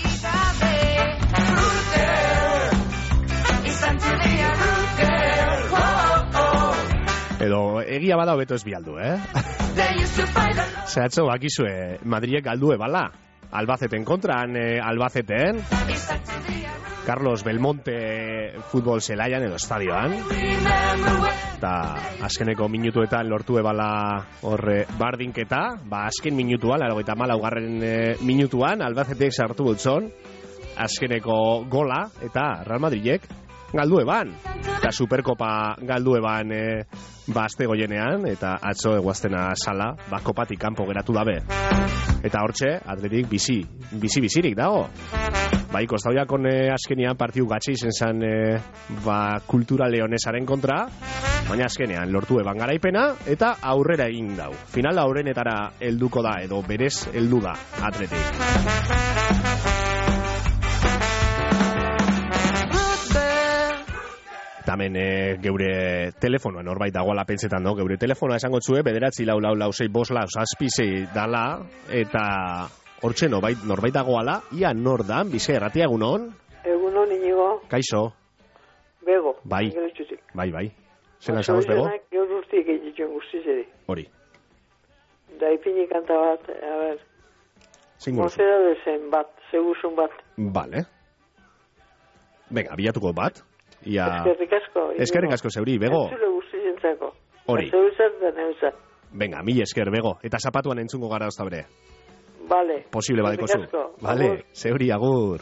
Edo egia bada hobeto ez bialdu, Zehatzo bakizue, Madrilek galdu ebala. Albaceten kontran, Albaceten. Carlos Belmonte futbol zelaian edo estadioan. Eta azkeneko minutuetan lortu ebala horre bardinketa. Azken minutuan, 94. Minutuan, Albacetek sartu bultzon. Azkeneko gola eta Real Madridek galdu eban. Eta Superkopa galdu eban azte goienean. Eta atzo eguaztena sala, kopatik kanpo geratu dabe. Eta hortxe, Atletik bizirik dago. Kostauiakon azkenean partiu gatxe izen zan kultura leonesaren kontra, baina azkenean lortu eban garaipena eta aurrera egin dau. Final aurrenetara helduko da edo berez heldu da Atletik. Eta hemen geure telefonoa norbait dagoela pentsetan do, geure telefonoa esango txue, 9446556 dala, eta hortxe norbait dagoala, ia nor dan, Bizkaia Erratia egunon? Egunon, Inigo. Kaixo? Bego. Bai. Zelan esangoz, Bego? Gaur urtik egituen guztizeri. Hori. Da ipini kanta bat, a ber. Mozera dezen bat, seguzun bat. Vale. Venga, bilatuko bat. Eskerrik asko. Eskerrik asko zeuri, Bego. Entzule guztizentzako. Hori. Zeuzat da neuzat. Venga, mil esker, Bego. Eta zapatuan entzungo gara ozta bere. Vale. Posible badeko zu. Vale, zeuri, agur.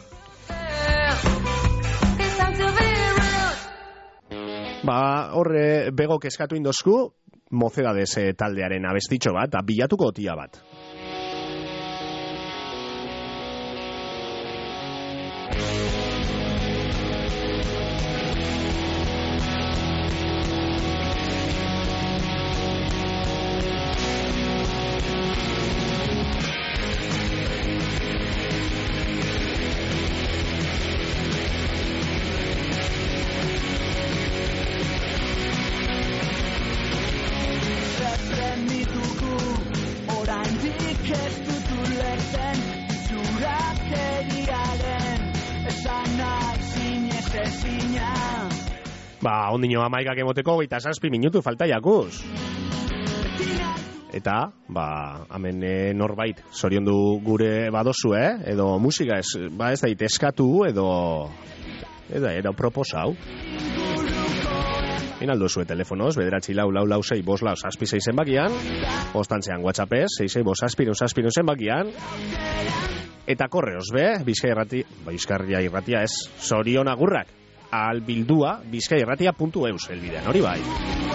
Horre, Bego keskatu indosku, Mocedades taldearen abestitxo bat, bilatuko otia bat. Ondino amaikak emoteko 27 minutu falta jakuz. Eta, hemen norbait zoriondu gure badozu, edo musika ez da eskatu edo proposau. Minaldo zue telefonoz, 94466 zenbakian, postantzean WhatsAppez, 66566 zenbakian, eta korreoz be, Bizkaia irratia ez, Sorion Agurrak, albildua bizkairratia.eus elbidean, hori bai.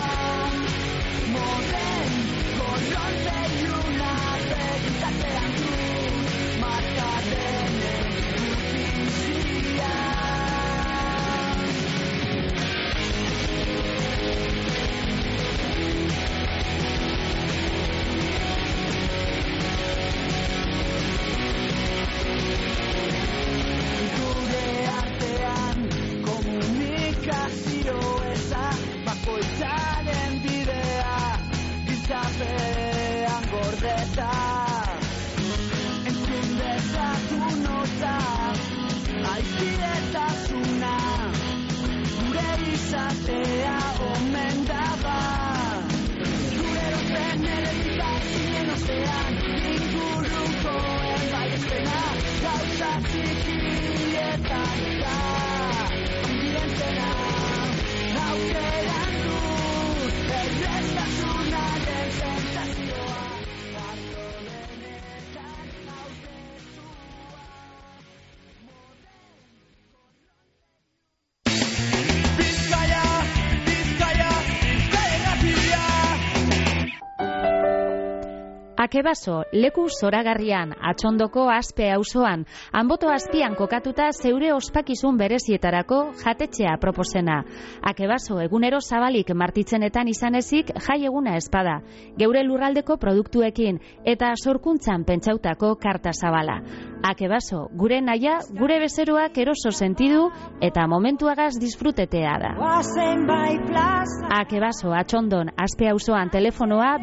Akebaso, leku zoragarrian, Atxondoko Aspe auzoan, Anboto azpian kokatuta zeure ospakizun berezietarako jatetxea proposena. Akebaso egunero zabalik martitzenetan izan ezik jai eguna espada, geure lurraldeko produktuekin eta sorkuntzan pentsautako karta zabala. Akebaso, gure naia, gure bezeroak eroso sentidu eta momentuagaz disfrutetea da. Akebaso, Atxondon, Aspe auzoan telefonoa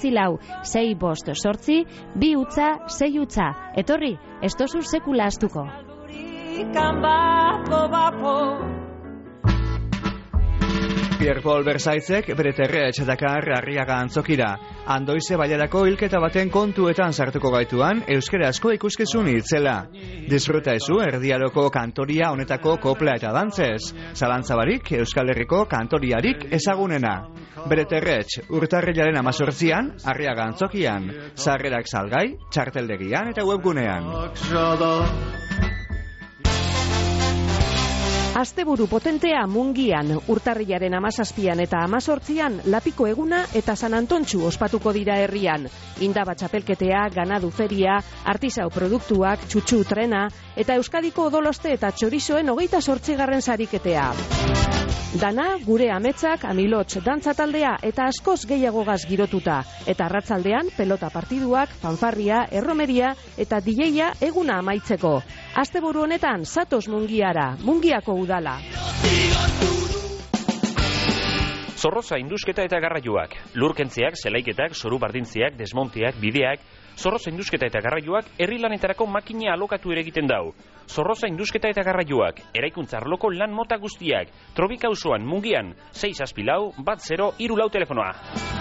944-6 2 utza, 6 utza. Etorri, ez tozu sekula astuko. Pierre Paul Bersaitzek bere terretx dakar Arriaga antzokira. Andoize bailarako hilketa baten kontuetan sartuko gaituan euskarazko ikuskizun itzela. Disfruta ezu erdiaroko kantoria honetako kopla eta dantzez. Zalantzabarik Euskal Herriko kantoriarik ezagunena. Bere terretx urtarrilaren 18an Arriaga antzokian. Sarrerak salgai, txarteldegian eta webgunean. Asteburu potentea Mungian, urtarrilaren 17an eta 18an Lapiko eguna eta San Antontxu ospatuko dira herrian. Indaba txapelketea, ganadu feria, artisau produktuak, txutxu trena eta Euskadiko odoloste eta txorizoen 28. sariketea. Dana, gure ametsak, amilotx, dantza taldea eta askoz gehiagogaz girotuta. Eta arratsaldean pelota partiduak, fanfarria, erromeria eta DJa eguna amaitzeko. Asteburu honetan, zatoz Mungiara, Mungiako udala. Zorroza indusketa eta garraioak, lurkentziak, zelaiketak, zoru bardintziak, desmonteak, bideak, Zorroza indusketa eta garraioak herri lanetarako makina alokatu ere egiten dau. Zorroza indusketa eta garraioak, eraikuntza arloko lan mota guztiak, Trobika auzoan Mungian, 6-10 telefonoa.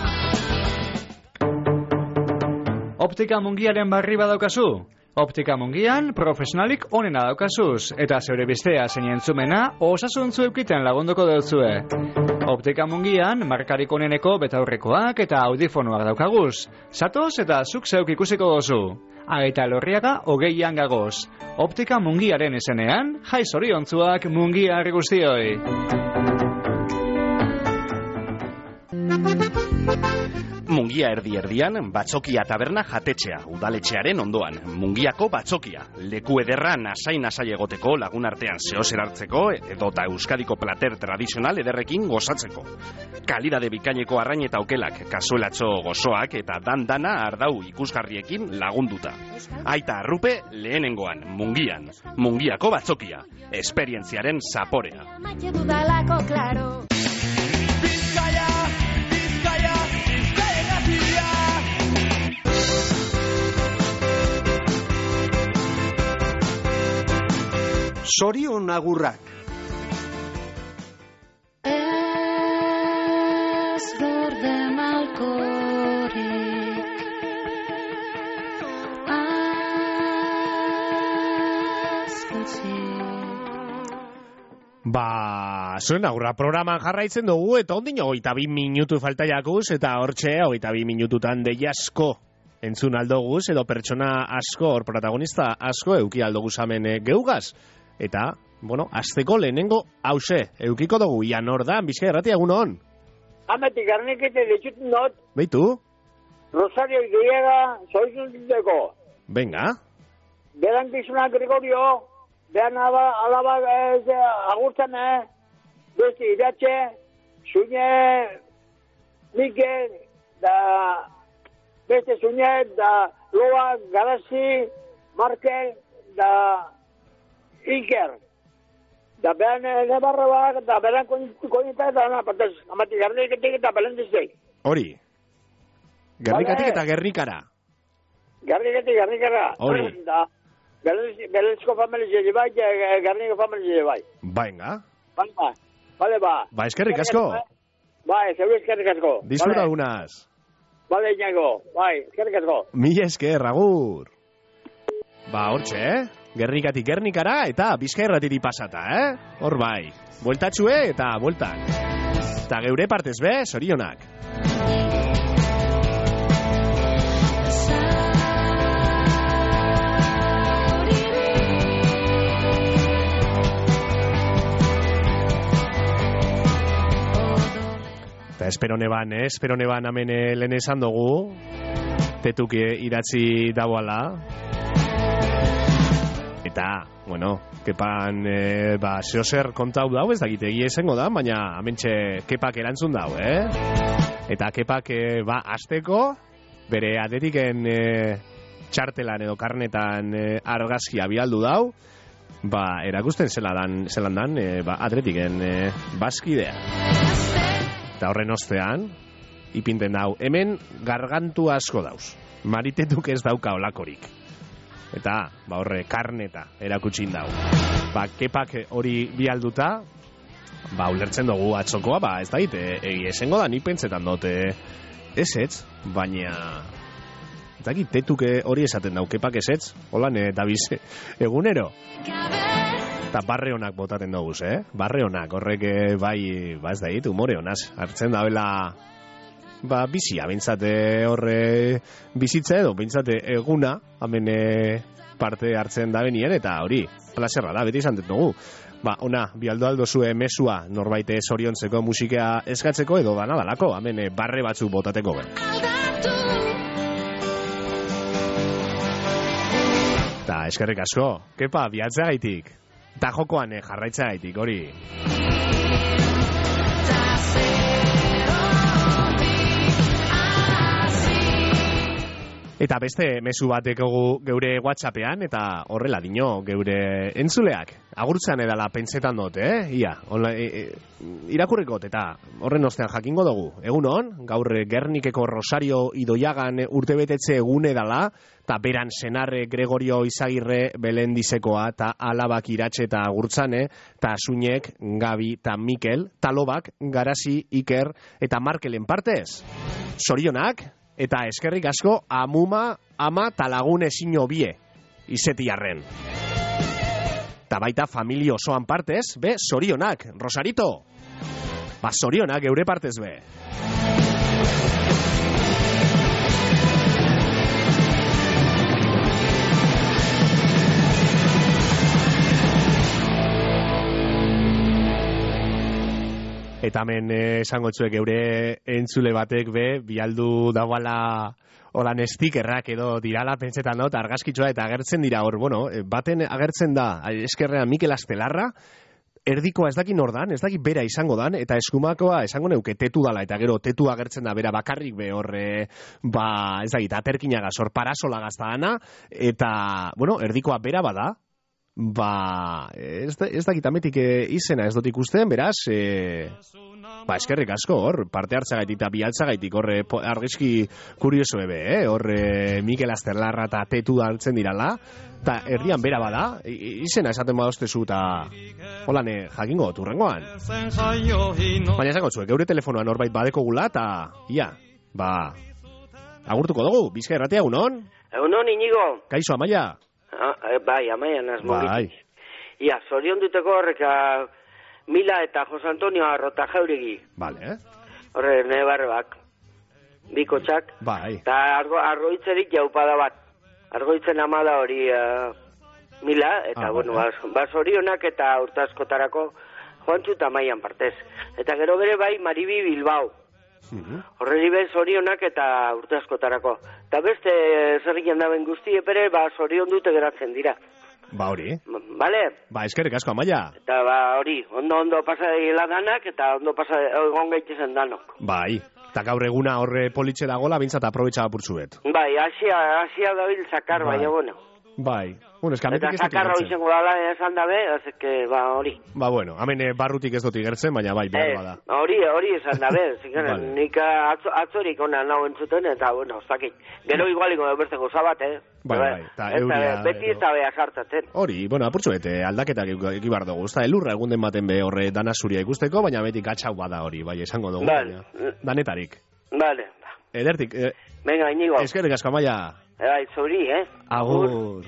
Optika Mungiaren barri badaukazu? Optika Mungian profesionalik onena daukazuz, eta zeure biztea zein entzumena osasuntzu eukiten lagunduko deutzue. Optika Mungian markarik oneneko betaurrekoak eta audifonoak daukaguz. Zatoz eta zuk zeuk ikusiko dozu. Aita Lorriaga 20an gagoz. Optika Mungiaren esenean, jai zoriontzuak Mungiarri guztioi. Mungia erdi-erdian, Batzokia taberna jatetxea, udaletxearen ondoan. Mungiako Batzokia, leku ederra nasai egoteko, lagun artean zehozer hartzeko, edota Euskadiko plater tradizional ederrekin gozatzeko. Kalidade bikaineko arrain eta okelak, kasuelatxo gozoak eta dandana ardau ikusgarriekin lagunduta. Aita arrupe lehenengoan, Mungian. Mungiako Batzokia, esperientziaren zaporea. Sorion Agurrak. Ez gorde malkorik Zuen agurra programan jarraitzen dugu, eta ondino 22 minutu falta jakuz, eta hortxe 22 minututan deiasko entzun aldoguz, edo pertsona asko, hor protagonista asko, euki aldoguz hemen geugaz. Eta, azteko lehenengo hause, eukiko dugu, Ian Ordan, Bizkaia Irratia, egun hon? Ametik garnikete ditut not. Beitu? Rosario Griega, soizun diteko. Venga. Berantizuna Gregorio, behan alaba agurtzen, beste iratxe, zuine Mikel, da beste zuine, da Loa, Garazi, Markel, da Iker. Da behan nebarra da behan koinita eta partez, amatik Gernikatik eta belendizek. Hori. Gernikatik eta Gernikara. Gernikara. Hori. Da Belensko familia llevai, Garnigo familia llevai. Venga. Vale, ba. Ba, eskerrik asko. Bai, eskerrik asko. Disfruta unas. Vale, Iñago. Bai, eskerrik asko. Mila esker, agur. Ba, hortxe, Gernikatik Gernikara eta Bizkaia Irratiri pasata, Hor bai. Bueltatxue eta bueltan. Eta geure partez be, zorionak. Eta espero neban hemen lehen esan dugu, tetuk idatzi dagoala. Eta, kepan, zehozer kontau dau, ez dakit egia esango da, baina hementxe kepak erantzun dau, Eta kepak, azteko, bere atletiken txartelan edo karnetan argazkia bialdu dau, erakusten zelan dan, atletiken bazkidea. Eta horren ostean, ipinten dau, hemen gargantu asko dauz. Maritetuk ez dauka olakorik. Eta, horre, karneta erakutsin dau. Kepak hori bialduta, ulertzen dugu atzokoa, ez da, egia esengo da, nik pentsetan dut, ez, baina, ez da, tetuk hori esaten dau, kepak ez, holan, dabiz, egunero. Eta barre honak botaten dugu, Barre honak, horrek ez da, humore honaz, hartzen da bela, bizia, bintzate horre bizitza edo, bintzate eguna, hemen parte hartzen da benien, eta hori, plazerra da, beti izan dugu. Ona, bialdo zue mesua, norbaite zoriontzeko musikea eskatzeko, edo danadalako, hemen barre batzuk botateko ben. Eta eskerrik asko, kepa, bialtzea gaitik. Eta jokoan jarraitza gaitik, hori. Eta beste mezu bateko geure WhatsAppean, eta horrela dino geure entzuleak. Agurtzan edala pentsetan dut, Ia, irakurrikot, eta horren ostean jakingo dugu. Egun hon, gaur Gernikeko Rosario Idoiagan urtebetetze egune dala, eta beran senarre Gregorio Izagirre Belendizekoa, eta alabak iratxe eta agurtzane, eta Suñek, Gabi eta Mikel, talobak, Garazi, Iker, eta Markelen partez. Zorionak, eta eskerrik asko amuma, ama talagun ezin obie izetiarren. Eta baita familia osoan partez, zorionak, Rosarito. Zorionak, geure partez be. Eta hemen esango txuek geure entzule batek bialdu dauala holan stikerrak edo dirala pentsetan dut argazkitsua eta agertzen dira hor, baten agertzen da eskerrean Mikel Astelarra, erdikoa ez daki nordan, ez daki bera izango dan, eta eskumakoa esango neuke tetu dala, eta gero tetu agertzen da bera bakarrik hor, ez dakit, aterkinagaz, hor parasola gazta eta, erdikoa bera bada, ez dakit ametik izena ez dut ikusten, beraz, eskerrik asko, hor, parte hartzagaitik eta bialtzagaitik, hor, argizki kurioso hor, Mikel Astelarra eta tetu hartzen dirala, eta erdian bera bada, izena esaten badoztezu, eta holan, jakingo, turrengoan. Baina esango zuek, geure telefonoan horbait badeko gula, eta, agurtuko dugu, Bizkaia Irratia, egunon? Egunon, Inigo. Kaixo, Amaia. Bai, Amaia, nazmogitik. Bai. Ia, zorion duteko horrek, Mila eta Jose Antonio Arrota Jauregi. Vale, Horre, nebarrebak. Bikotxak. Bai. Eta argoitzerik jaupada bat. Argoitzen amada hori Mila, eta basorionak eta urtazkotarako Joantxu eta Maian partez. Eta gero bere bai Maribi Bilbao. Horreri bez orionak eta urtazkotarako. Eta beste zerrikian daben guzti epere, zorion dute geratzen dira. Ba hori. Bale? Ba eskerrik asko, Amaia. Eta hori, ondo pasa dela danak eta ondo pasa egon gaitezen danok. Bai, eta gaur eguna horre politxe dagoela, bintzat aprobetxa apurtzuet. Bai, asia dabil zakar, bai, bueno. Bai, bueno, eskametik ez dut igertzen. Eta zakarra izango dala esan dabe, azeke, hori. Ba, bueno, hemen barrutik ez dut igertzen, baina bai, behar bada. Hori esan dabe, vale. Nik atzorik ona nago entzuten, eta, bueno, zakit. Gero igualiko berteko zabat, Bai, eta euria... Beti ez da beha sartatzen. Hori, bueno, apurtzuet, aldaketak egibar dugu. Ezta, elurra egun den baten be horre dana zuria ikusteko, baina beti gatxau bada hori, bai, esango dugu. Danetarik. Vale. Edertik. Venga, Inigo. Eskerrik asko, Amaia. Zuri, Agur.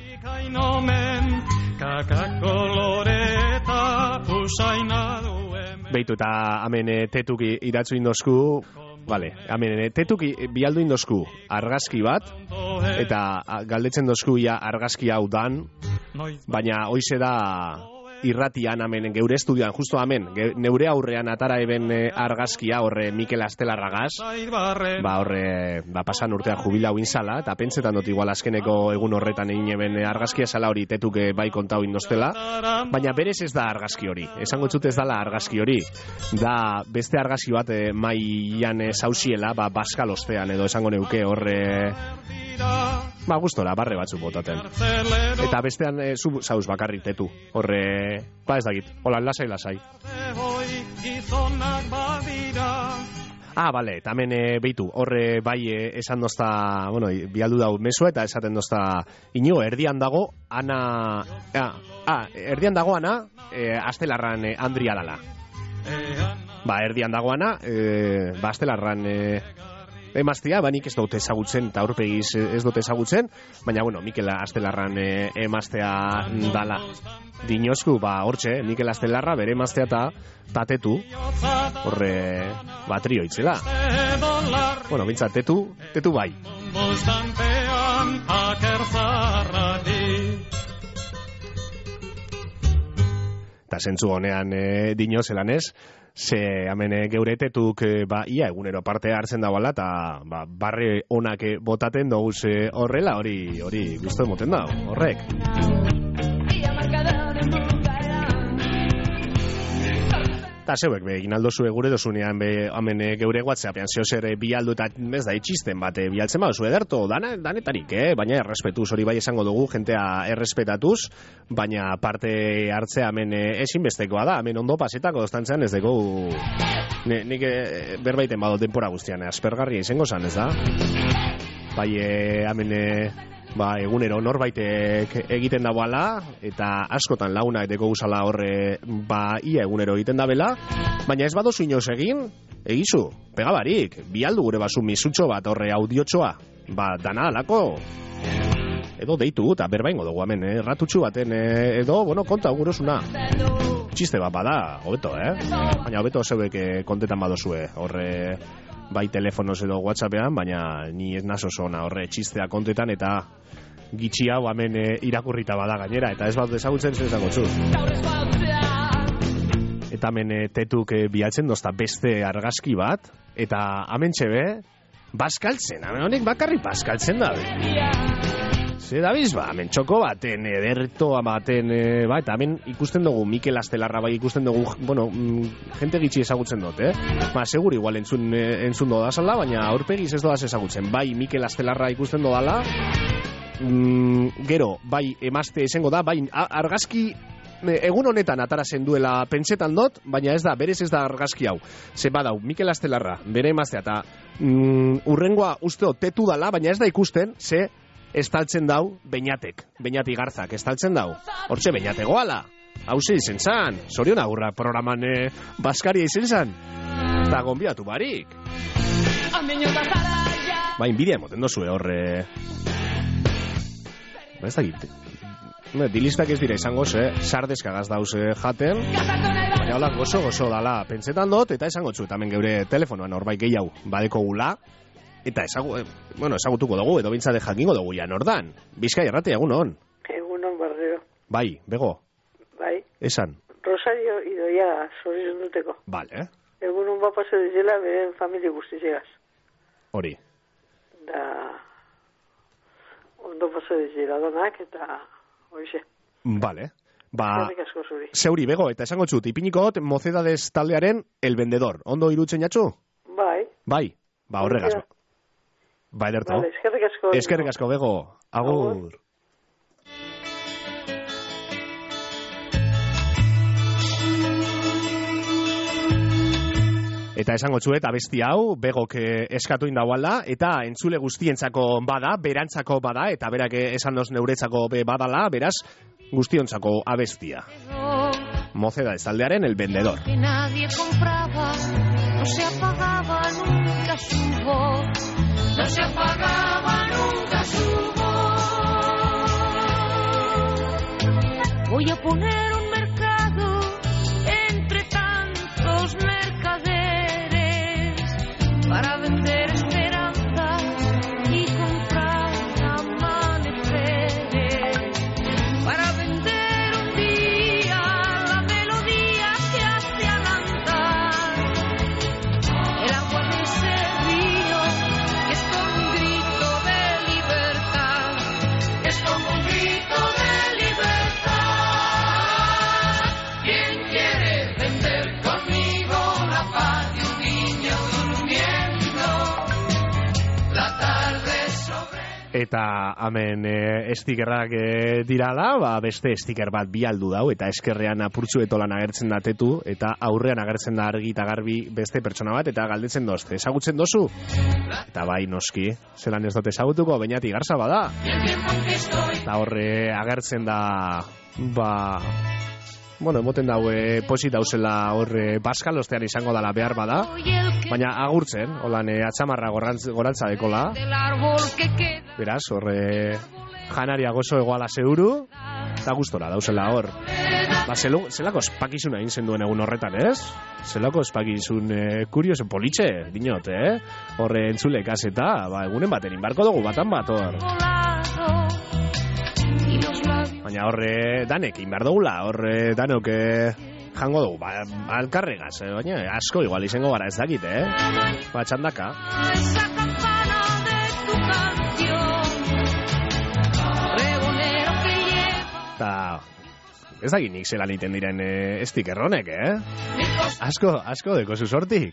Beitu eta hemen tetuk idatzu indosku, vale, hemen tetuk bialdu indosku argazki bat, eta galdetzen dosku ia argazki hau dan, baina hoize da irratian hemen geure estudioan, justo hemen, neure aurrean atara eben argazkia horre Mikel Astelarragaz, horre, pasan urtea jubilau inzala, eta pentsetan dut igual azkeneko egun horretan egin eben argazkia zala hori tetuk bai kontau indostela, baina berez ez da argazki hori, esango txut ez dala argazki hori, da beste argazki bat maian zauziela, baskal ostean edo esango neuke horre... gustora, barre batzuk botaten. Eta bestean, zu zauz bakarrik tetu. Horre, ez dakit, hola, lasai. Bale, eta hemen beitu, horre bai esan dozta, bueno, bialdu dau mesua eta esaten dozta Inigo, erdian dago, Ana, Astelarran Andria dala. Erdian dago Ana, Astelarran... emaztea, nik ez dut ezagutzen, eta aurpegiz ez dut ezagutzen, baina, bueno, Mikel Astelarran emaztea dala. Dinozku, hortxe, Mikel Astelarra bere emaztea eta tatetu, horre, trio itzela. Bueno, bintzat, tetu bai. Eta zentzu honean dinozelan ez, ze hemen geure tetuk ia egunero parte hartzen dagoela eta barre onak botaten dugu horrela, hori guztu emoten da, horrek. Eta zeuek, egin aldozu gure dozunean hemen geure WhatsAppean zehozer bialdu eta ez da itxisten bat bialtzen baduzu ederto, danetarik, baina errespetuz hori bai esango dugu, jentea errespetatuz, baina parte hartzea hemen ezinbestekoa da, hemen ondo pasetako doztantzean ez dugu nik berbaiten bado denpora guztian, aspergarria izango zan, ez da? Bai, hemen... egunero norbaitek egiten dagoala eta askotan lagunak deko guzala horre ia egunero egiten dabela, baina ez badozu inoz egin, egizu, pegabarik, bialdu gure basu misutxo bat horre audiotxoa, dana alako edo deitu eta berbaingo dugu hemen, ratutxu baten edo, konta gurosuna txiste bat bada, hobeto, baina hobeto zeuek kontetan badozue horre bai telefonoz edo WhatsAppean, baina ni ez naso zona horre txistea kontetan eta gitxi hau hemen irakurrita bada gainera, eta ez bat ezagutzen zen izango txuz. Eta hemen tetuk bialtzen dozta beste argazki bat, eta hemen txebe, baskaltzen, hemen honek bakarri baskaltzen da. Ze dabiz, hemen txoko baten, edertoa baten, eta hemen ikusten dugu Mikel Astelarra bai ikusten dugu, jente gitxi ezagutzen dut, segur igual entzun doda zala, baina aurpegiz ez dodaz ezagutzen, bai Mikel Astelarra ikusten dodala, gero, bai emazte esengo da, bai argazki egun honetan atarazen duela pentsetan dut, baina ez da, berez ez da argazki hau. Ze badau, Mikel Astelarra, bere emaztea, eta urrengoa usteo tetu dala, baina ez da ikusten, ze estaltzen dau Beñati Garzak, estaltzen dau. Hortxe Beñate goala, hause izen zan, zorion agurra programan Baskaria izen zan, eta gonbiatu barik. Inbidia emoten dozue horre... ez da gite. dilistak ez dira izango, sardeskagaz dauz jaten, baina hola gozo dala pentsetan dut, eta esango txu, hemen geure telefonoan horbait gehiago badeko gula, eta ezagutuko dugu, edo bintzate jakingo dugu ja nordan. Bizkai Irratia, egunon. Egunon, Barrero. Bai, bego. Bai. Esan. Rosario Idoia, sorizun duteko. Vale. Egunon bapase dizela, beren familia guztizegaz. Hori. Da, ondo pase dizela donak, eta hoxe. Vale. Zerrik asko zuri. Zeuri, bego, eta esango txut, ipiniko got, Mocedades taldearen El Vendedor. Ondo irutzen jatzu? Bai. Bai, horregaz. Bai, derto. Vale, eskerrik asko. Eskerrik asko, bego. Agur. Eta esango txuet, abesti hau, begok eskatu indauala, eta entzule guztientzako bada, berantzako bada, eta berak esan doz neuretzako badala, beraz, guztiontzako abestia. Mocedades taldearen El Vendedor. Que nadie compraba, no se apagaba nunca su voz, no se apagaba nunca su voz. Voy a poner un mercado entre tantos mercaderes para vender esperanza y comprar amaneceres, para vender un día la melodía que hace alandar el agua de ese río, que es como un grito de libertad, es como un grito de libertad. ¿Quién quiere vender conmigo la paz de un niño durmiendo la tarde sobre... Eta hemen stikerrak dirala, beste stiker bat bialdu dau, eta eskerrean apurtxu etolan agertzen datetu, eta aurrean agertzen da argi eta garbi beste pertsona bat, eta galdetzen dozte, ezagutzen dozu? Eta bai, noski, zelan ez dut ezagutuko, bainati garza bada. Eta horre agertzen da, emoten daue posit dauzela horre baskalostean izango dala behar bada, baina agurtzen, holan atxamarra gorantza dekola, beraz, horre janaria gozo egoala zeuru, eta gustora dauzela hor. Zelako espakizuna egin zen duen egun horretan, ez? Zelako espakizun kurioso politxe, dinot, horre entzule kaseta, egunen baten inbarko dugu batan bat hor. Baina horre danek inbar dugula, horre danok jango dugu, alkarregaz, baina asko igual izango gara ez dakit, txandaka. Eta ez dakit nik zelan iten diren stikerronek, Asko deko zuzortik.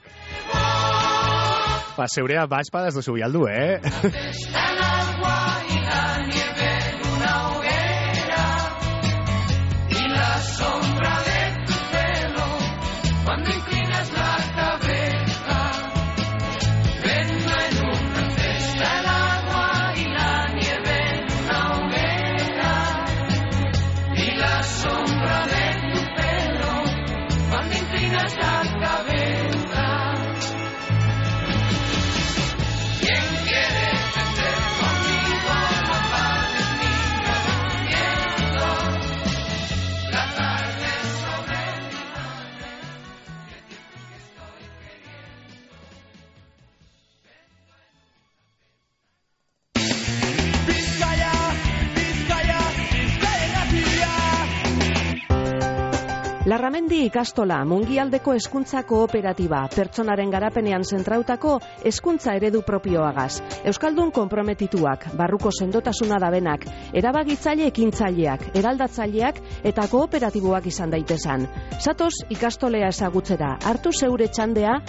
Zeurea espada ez duzu bialdu, Sombra de tu pelo, cuando inclinas la cabeza, venga en una cesta el agua y la nieve en una hoguera, y la sombra de tu pelo, cuando inclinas la cabeza. ¿Quién quiere vender conmigo la paz del niño durmiendo? La tarde sobre mi madre, que tiempo que estoy queriendo. Bizkaia, Bizkaia, Bizkaia gatia. Larramendi ikastola, Mungialdeko hezkuntza kooperatiba, pertsonaren garapenean zentrautako hezkuntza eredu propioagaz. Euskaldun konprometituak, barruko sendotasuna dabenak, erabagitzaile ekintzaileak, eraldatzaileak eta kooperatiboak izan daitezan. Zatoz ikastolea ezagutzera, hartu zeure txandea,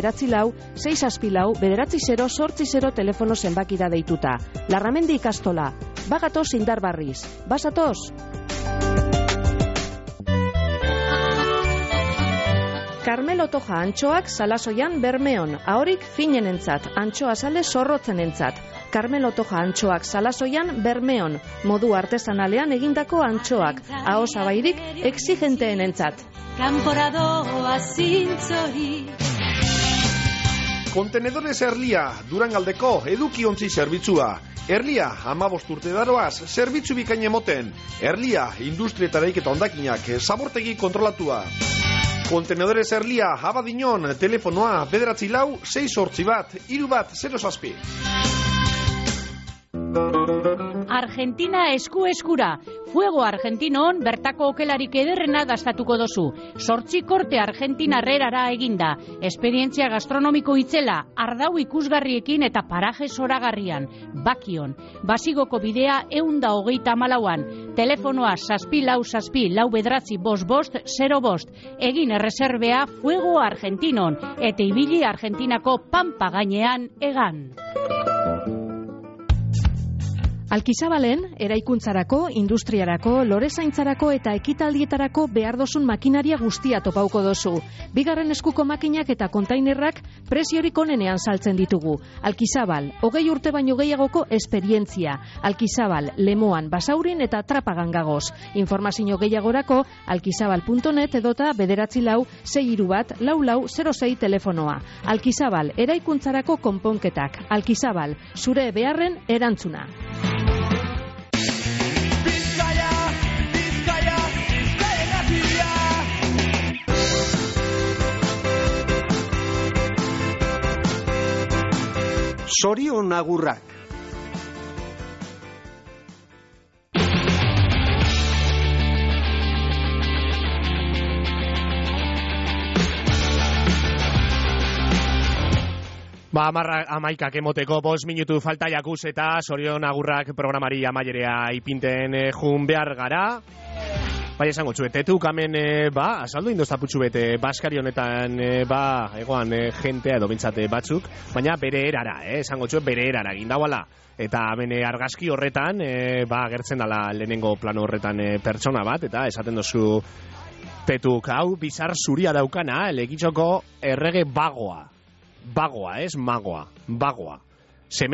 9-4-6-9-0-8-0 telefono zenbakira deituta. Larramendi ikastola, bagatoz indarbarriz, basatoz! Carmelo Toja antxoak Salasoian Bermeon, ahorik finenentzat, antxoa sale zorrotzenentzat. Carmelo Toja antxoak Salasoian Bermeon, modu artesanalean egindako antxoak, aho zabairik exigenteenentzat. Kanporadoa zintzori. Kontenedores Erlia, Durangaldeko edukiontzi zerbitzua. Erlia, 15 urte daroaz, zerbitzu bikain emoten. Erlia, industrietaraik eta ondakinak, zabortegi kontrolatua. Kontenedores Erlia, Abadiñon, telefonoa, 944-681-317. Argentina esku-eskura. Fuego Argentinon bertako okelarik ederrena dastatuko dozu. 8 korte argentinarrerara eginda. Esperientzia gastronomiko itzela, ardau ikusgarriekin eta paraje zoragarrian. Bakion. Basigoko bidea 134an. Telefonoa 644-4 Egin erreserbea Fuego Argentinon. Eta ibili Argentinako pampa gainean egan. Alkizabalen, eraikuntzarako, industriarako, lorezaintzarako eta ekitaldietarako behar dozun makinaria guztia topauko dozu. Bigarren eskuko makinak eta kontainerrak preziorik onenean saltzen ditugu. Alkizabal, 20 urte baino gehiagoko esperientzia. Alkizabal, Lemoan, Basaurin eta Trapagan gagoz. Informazio gehiagorako, alkizabal.net edota 944-631-4406 telefonoa. Alkizabal, eraikuntzarako konponketak. Alkizabal, zure beharren erantzuna. Zorion agurrak. Amaikak emoteko 5 minutu falta jakuz eta zorion agurrak programari amaierea ipinten jun behar gara. Bai, esango txuetetuk, hemen, azaldu indoztaputxu bete, Baskari honetan, egoan, jentea edo bintzate batzuk, baina bere erara, esango txuet, bere erara gindauala. Eta hemen argazki horretan, gertzen dala lehenengo plano horretan pertsona bat, eta esaten dozu tetuk, hau, bizar zuria daukana, legitxoko errege bagoa. Bagoa, ez magoa, bagoa.